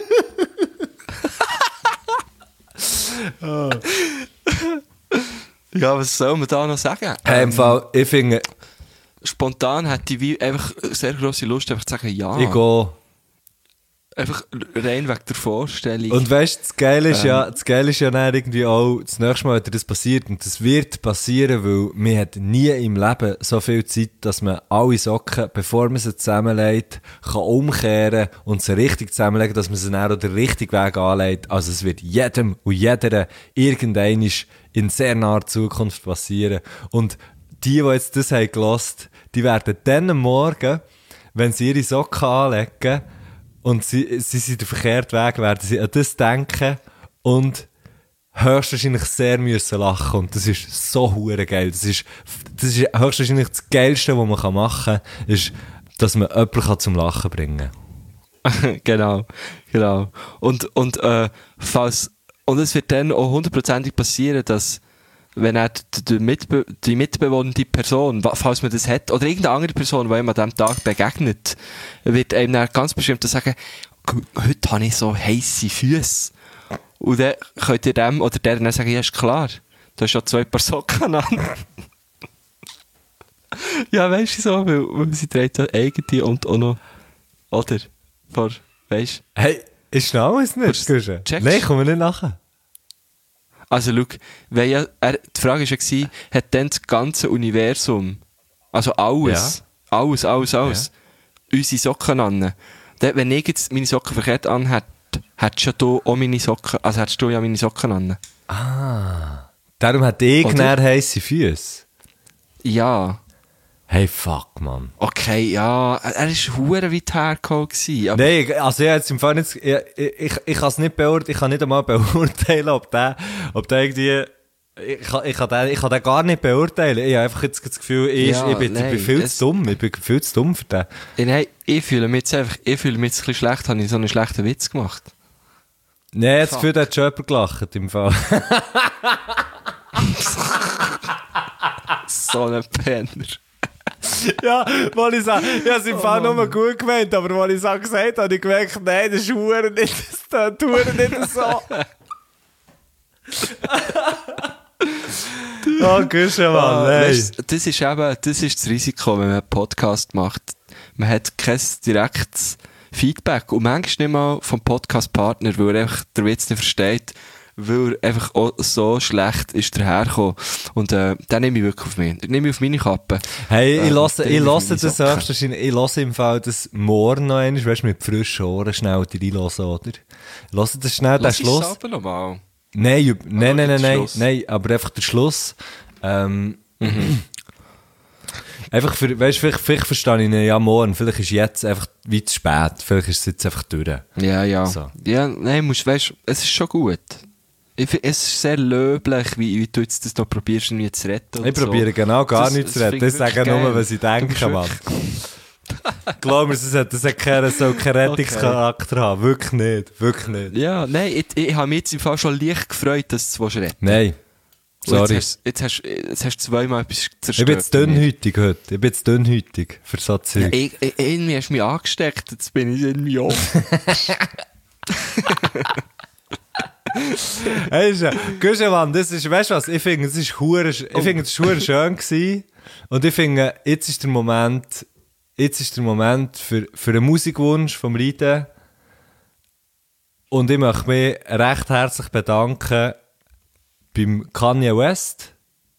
Speaker 1: Ja, was soll man da noch sagen?
Speaker 2: Hey, im Fall, ich finde,
Speaker 1: Spontan hätte ich wie einfach sehr grosse Lust, einfach zu sagen, ja.
Speaker 2: ich gehe.
Speaker 1: Einfach rein wegen der Vorstellung.
Speaker 2: Und weißt du, das Geile ist
Speaker 1: Ähm.
Speaker 2: ja, das Geile ist ja dann irgendwie auch, das nächste Mal, wenn das passiert, und das wird passieren, weil man hat nie im Leben so viel Zeit, dass man alle Socken, bevor man sie zusammenlegt, kann umkehren und sie richtig zusammenlegen, dass man sie dann auch den richtigen Weg anlegt. Also es wird jedem und jeder irgendwann in sehr naher Zukunft passieren. Und die, die jetzt das haben gehört, die werden dann am Morgen, wenn sie ihre Socken anlegen, und sie, sie sind den verkehrten Weg, werden sie an das denken und höchstwahrscheinlich sehr müssen lachen. Und das ist so hure geil. Das ist, das ist höchstwahrscheinlich das Geilste, was man machen kann, ist, dass man jemanden zum Lachen bringen kann.
Speaker 1: Genau, genau. Und, und, äh, falls, und es wird dann auch hundertprozentig passieren, dass, wenn er die, die, Mitbe die mitbewohnende Person, wa- falls man das hat, oder irgendeine andere Person, die ihm an diesem Tag begegnet, wird einem dann ganz bestimmt sagen, «Gu- heute habe ich so heisse Füße. Und dann könnt ihr dem oder der dann sagen, ja, ist klar, du hast ja zwei Paar Socken an. Ja, weißt du so, weil, weil sie trägt ja eigene und auch noch, oder, vor, weißt du.
Speaker 2: Hey, ist schnell es nicht,
Speaker 1: Checkst-
Speaker 2: Guschen?
Speaker 1: checkst-
Speaker 2: Nein, kommen wir nicht nachher.
Speaker 1: Also, schau, wenn ja, er, die Frage war ja, hat dann das ganze Universum, also alles, alles, alles, alles, unsere Socken an. Dann, wenn ich jetzt meine Socken verkehrt an hätte, hättest ja du auch meine Socken, also hättest du ja meine Socken an.
Speaker 2: Darum hat ich
Speaker 1: Oder?
Speaker 2: näher heisse Füße.
Speaker 1: Ja,
Speaker 2: Hey, fuck, Mann.
Speaker 1: okay, ja, er er war hure weit hergekommen gewesen, aber
Speaker 2: Nein, also ich, jetzt im Fall nicht, ich, ich, ich, ich kann es nicht beurteilen, ich kann nicht einmal beurteilen, ob der, ob der irgendwie, ich kann, ich kann den, ich kann den gar nicht beurteilen. Ich habe einfach jetzt das Gefühl, ich,
Speaker 1: Ja,
Speaker 2: ich, bin, ich
Speaker 1: nein,
Speaker 2: bin viel
Speaker 1: es-
Speaker 2: zu dumm, ich bin viel zu dumm für den.
Speaker 1: ich, nein, ich fühle mich jetzt einfach, ich fühle mich jetzt ein bisschen schlecht, habe ich so einen schlechten Witz gemacht.
Speaker 2: Nein, jetzt
Speaker 1: Fuck.
Speaker 2: für den hat schon jemand gelacht, im Fall.
Speaker 1: So ein Penner.
Speaker 2: Ja, weil ich sage, ich habe es im Fall nur gut gemeint, aber weil ich es auch gesagt habe, habe ich gemerkt, nein, das ist verdammt nicht, das tut verdammt nicht so. Oh, Güsche, Mann,
Speaker 1: Ah,
Speaker 2: nein.
Speaker 1: weisst, das ist eben, das ist das Risiko, wenn man einen Podcast macht. Man hat kein direktes Feedback und manchmal nicht mal vom Podcast-Partner, weil er einfach den Witz nicht versteht, weil er einfach auch so schlecht ist dahergekommen. Und äh, den nehme ich wirklich auf mich. Den nehme ich auf meine Kappe.
Speaker 2: Hey, ich
Speaker 1: Ähm,
Speaker 2: lasse,
Speaker 1: den
Speaker 2: ich
Speaker 1: nehme auf
Speaker 2: lasse
Speaker 1: meine
Speaker 2: das
Speaker 1: Socken.
Speaker 2: höchstwahrscheinlich, ich lasse im Fall das morgen noch einmal, weißt du, mit frischen Ohren schnell reinlassen, oder? Lasse das schnell, den
Speaker 1: Lass
Speaker 2: Schluss.
Speaker 1: es aber noch mal.
Speaker 2: Nein, ju- nein, nein, nein,
Speaker 1: den
Speaker 2: nein,
Speaker 1: Schluss.
Speaker 2: nein, aber einfach der Schluss. Ähm, einfach für, weißt du, vielleicht, vielleicht verstehe ich ihn ja morgen, vielleicht ist jetzt einfach wie zu spät, vielleicht ist es jetzt einfach durch.
Speaker 1: Ja, ja.
Speaker 2: So.
Speaker 1: Ja, nein, musst, weißt, es ist schon gut. Ich find, es ist sehr löblich, wie, wie du jetzt das noch probierst, irgendwie zu retten. und
Speaker 2: Ich
Speaker 1: so.
Speaker 2: probiere genau gar
Speaker 1: Das-
Speaker 2: nichts zu
Speaker 1: das
Speaker 2: retten,
Speaker 1: find
Speaker 2: ich
Speaker 1: ich
Speaker 2: sage
Speaker 1: wirklich
Speaker 2: nur,
Speaker 1: geil.
Speaker 2: was ich
Speaker 1: Du bist
Speaker 2: denke, Mann. Glaub mir, das hat, das hat keinen, so keinen Rettungscharakter haben, wirklich nicht, wirklich nicht.
Speaker 1: Ja, nein, ich, ich habe mich jetzt im Fall schon leicht gefreut, dass du es retten willst.
Speaker 2: Nein,
Speaker 1: Und
Speaker 2: sorry.
Speaker 1: Jetzt hast, jetzt, hast, jetzt hast du zweimal etwas
Speaker 2: Ich
Speaker 1: zerstört.
Speaker 2: bin jetzt dünnhütig heute. Ich bin jetzt dünnhütig für so
Speaker 1: Ja,
Speaker 2: Zeug.
Speaker 1: ich, ich, irgendwie hast du mich angesteckt, jetzt bin ich irgendwie auch.
Speaker 2: Hey, ist ja, Guschen, Mann, das ist, weißt du was, ich finde, es ist hure, ich finde, es ist hure schön gewesen. Und ich finde, jetzt ist der Moment, jetzt ist der Moment für, für einen Musikwunsch vom Riden. Und ich möchte mich recht herzlich bedanken beim Kanye West,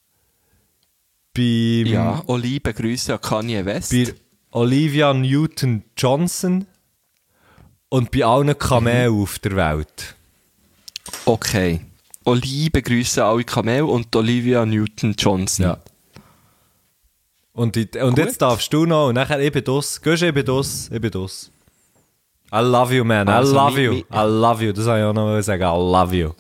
Speaker 2: beim,
Speaker 1: Ja, auch liebe Grüße an Kanye West.
Speaker 2: bei Olivia Newton-Johnson und bei allen Kamelen auf der Welt.
Speaker 1: Okay. Auch liebe Grüße an alle Kamel und Olivia Newton-Johnson.
Speaker 2: Ja. Und, ich, und
Speaker 1: Gut.
Speaker 2: jetzt darfst du noch, und nachher, ich bin das. Gehst du, ich bin das, ich bin das. I love you, man,
Speaker 1: Also,
Speaker 2: I love
Speaker 1: mi-
Speaker 2: you,
Speaker 1: mi-
Speaker 2: I love you, das soll ich auch noch sagen, I love you.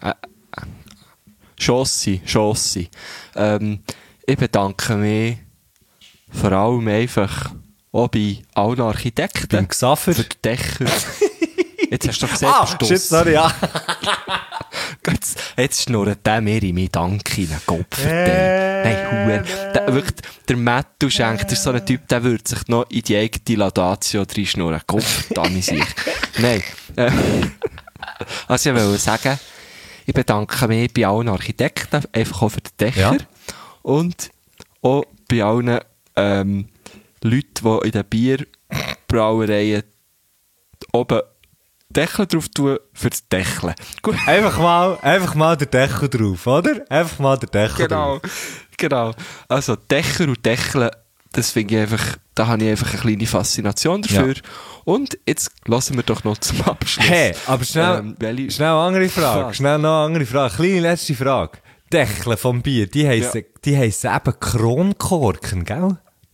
Speaker 1: Schossi, Schossi. Ähm, ich bedanke mich vor allem einfach auch bei allen Architekten.
Speaker 2: Beim Gesaffer,
Speaker 1: Für die Dächer. Jetzt hast du doch gesagt,
Speaker 2: Ah,
Speaker 1: Stoss.
Speaker 2: shit, sorry, ja.
Speaker 1: Jetzt, jetzt schnurrt der mir in meinen Dank hinein, Gott verdammt. Nein, Huer. Der, wirklich, der Mattu schenkt, ist so ein Typ, der würde sich noch in die eigene Laudatio reinschnurren. Gott verdammt sich. Nein. Äh, also ich wollte sagen, ich bedanke mich bei allen Architekten, einfach auch für den Dächer.
Speaker 2: Ja.
Speaker 1: Und auch bei allen ähm, Leuten, die in den Bierbrauereien oben Deckel drauf tun für das Deckeln. Gut.
Speaker 2: Einfach mal, einfach mal der Deckel drauf, oder? Einfach mal der Deckel
Speaker 1: Genau,
Speaker 2: drauf.
Speaker 1: genau. Also Dächer und Deckeln, das finde ich einfach, da habe ich einfach eine kleine Faszination dafür.
Speaker 2: Ja.
Speaker 1: Und jetzt lassen wir doch noch zum Abschluss.
Speaker 2: Hey, aber schnell,
Speaker 1: Ähm, welche-
Speaker 2: schnell eine andere Frage.
Speaker 1: Was?
Speaker 2: Schnell noch eine andere Frage. Kleine letzte Frage. Deckel vom Bier, die heissen,
Speaker 1: Ja.
Speaker 2: die heissen eben Kronkorken, gell?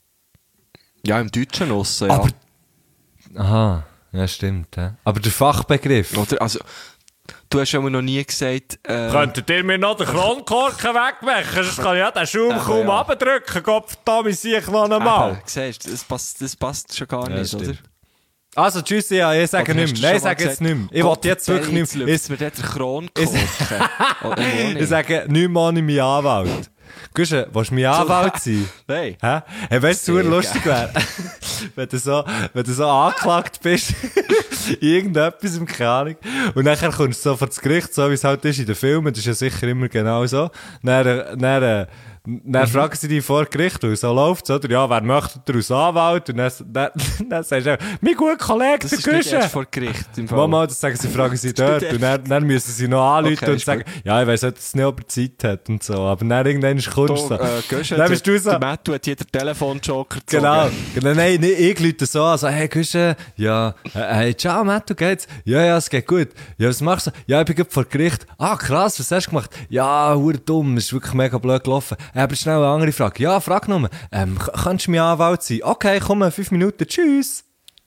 Speaker 1: Ja, im Deutschen aussen, ja.
Speaker 2: Aber- Aha, ja stimmt. Ja. Aber der Fachbegriff.
Speaker 1: Oder, also, du hast ja noch nie gesagt, äh,
Speaker 2: Könntet ihr mir noch den Kronkorken wegmachen? Sonst kann ich ja den Schaum kaum
Speaker 1: ja.
Speaker 2: abdrücken. Gott, da sehe ich noch einmal.
Speaker 1: eben, siehst du, das passt, das passt schon gar
Speaker 2: Ja,
Speaker 1: nicht,
Speaker 2: stimmt.
Speaker 1: oder?
Speaker 2: Also, tschüss, ja, ich sage
Speaker 1: Oder
Speaker 2: nicht
Speaker 1: hast
Speaker 2: mehr.
Speaker 1: du
Speaker 2: Nein, ich
Speaker 1: schon mal
Speaker 2: sage jetzt
Speaker 1: gesagt,
Speaker 2: nicht mehr. Ich
Speaker 1: Gott,
Speaker 2: will jetzt wirklich
Speaker 1: jetzt
Speaker 2: nicht mehr.
Speaker 1: lüpft mir dort der Kronkorken. Oder wo nicht?
Speaker 2: Ich sage nicht mehr ohne meinen Anwalt. Guschen, willst du mein Anwalt sein?
Speaker 1: Nein.
Speaker 2: Hä? Hey, weißt du, was
Speaker 1: Sehr
Speaker 2: lustig wäre? wenn, du so, wenn du so angeklagt bist, irgendetwas im keine Ahnung, und nachher kommst du so vor das Gericht, so wie es halt ist in den Filmen, das ist ja sicher immer genau so, dann, äh, dann, äh, dann fragen sie dich vor Gericht, weil so läuft oder? Ja, wer möchte der als Anwalt? Und dann, dann, dann sagst du, mein guter Kollege,
Speaker 1: Das
Speaker 2: der
Speaker 1: ist nicht
Speaker 2: Guschen.
Speaker 1: erst vor Gericht, im Fall.
Speaker 2: Mama, das sagen sie, fragen sie dort. Und dann, dann müssen sie noch anrufen
Speaker 1: Okay,
Speaker 2: und
Speaker 1: ist
Speaker 2: sagen, ja, ich weiss nicht, dass es nicht über Zeit hat und so. Aber dann irgendwann ist Kunst so.
Speaker 1: Du, äh, Guschen,
Speaker 2: Dann bist du so.
Speaker 1: der Mattu hat hier den Telefonjoker gezogen.
Speaker 2: Genau. Genau, nein, nicht, ich lüte so an, so, hey, Guschen, ja, äh, hey, ciao, Matt, du geht's? Ja, ja, es geht gut. Ja, was machst du? Ja, ich bin gerade vor Gericht. Ah, krass, was hast du gemacht? Ja, hure dumm, ist wirklich mega blöd gelaufen. Äh, aber schnell eine andere Frage. Ja, frag nur. Ähm, k- kannst du mein Anwalt sein? Okay, komm, fünf Minuten, tschüss.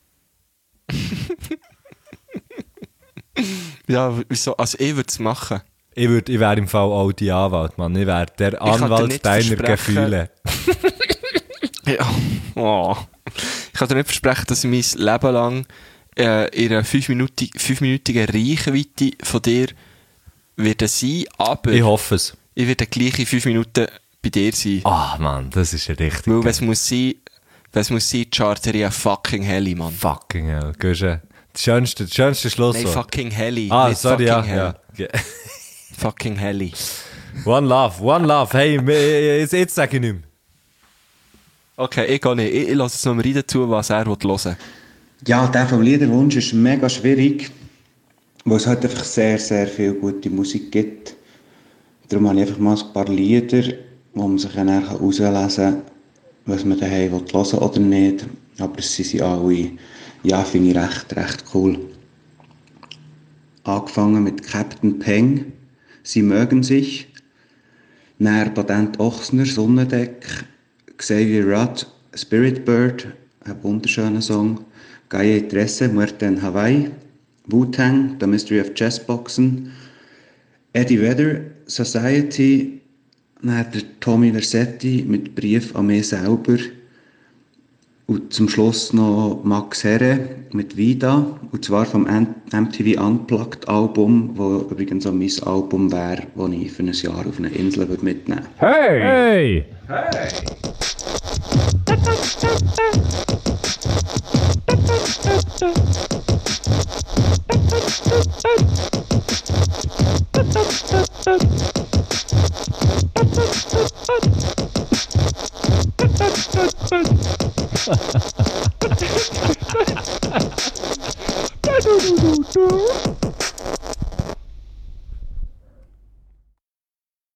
Speaker 1: Ja, wieso? Also ich würde es machen.
Speaker 2: Ich würd, ich wäre im Fall auch die Anwalt, Mann. Ich wäre der
Speaker 1: kann dir
Speaker 2: Anwalt
Speaker 1: nicht
Speaker 2: deiner
Speaker 1: versprechen-
Speaker 2: Gefühle.
Speaker 1: Ja. Oh. Ich kann dir nicht versprechen, dass ich mein Leben lang äh, in einer fünfminütigen, fünfminütigen Reichweite von dir werde sein, aber
Speaker 2: Ich hoffe es.
Speaker 1: ich werde gleich in fünf Minuten bei dir sein.
Speaker 2: Ah, Mann, das ist ja richtig.
Speaker 1: Weil
Speaker 2: geil.
Speaker 1: was muss sein, was muss sein, Charteria fucking Heli, Mann.
Speaker 2: Fucking hell, Guschen. Das schönste, das schönste
Speaker 1: Nein,
Speaker 2: Schlusswort.
Speaker 1: fucking Heli.
Speaker 2: ah,
Speaker 1: nicht
Speaker 2: sorry,
Speaker 1: fucking
Speaker 2: ja,
Speaker 1: Hell.
Speaker 2: ja.
Speaker 1: Fucking Heli.
Speaker 2: One love, one love. Hey, mir- jetzt, jetzt sage ich nicht mehr.
Speaker 1: Okay, ich gehe nicht. Ich, ich lasse es noch mal rein dazu, was er hören will.
Speaker 4: Ja, der vom Liederwunsch ist mega schwierig, weil es halt einfach sehr, sehr viel gute Musik gibt. Darum habe ich einfach mal ein paar Lieder, wo man sich dann herauslesen kann, was man daheim hören will oder nicht. Aber sie sind alle, ja, finde ich recht, recht cool. Angefangen mit Captain Peng, Sie mögen sich. Dann Patent Ochsner, Sonnendeck. Xavier Rudd, Spirit Bird, ein wunderschöner Song. Gaye Tresse, Muerte en Hawaii. Wu-Tang, The Mystery of Chessboxen. Eddie Vedder, Society. Dann der Tommy Versetti mit Brief an mich selber. Und zum Schluss noch Max Herre mit Vida. Und zwar vom M T V Unplugged Album, wo übrigens auch mein Album wäre, das ich für ein Jahr auf eine Insel mitnehmen würde.
Speaker 2: Hey!
Speaker 3: Du, du, du, du.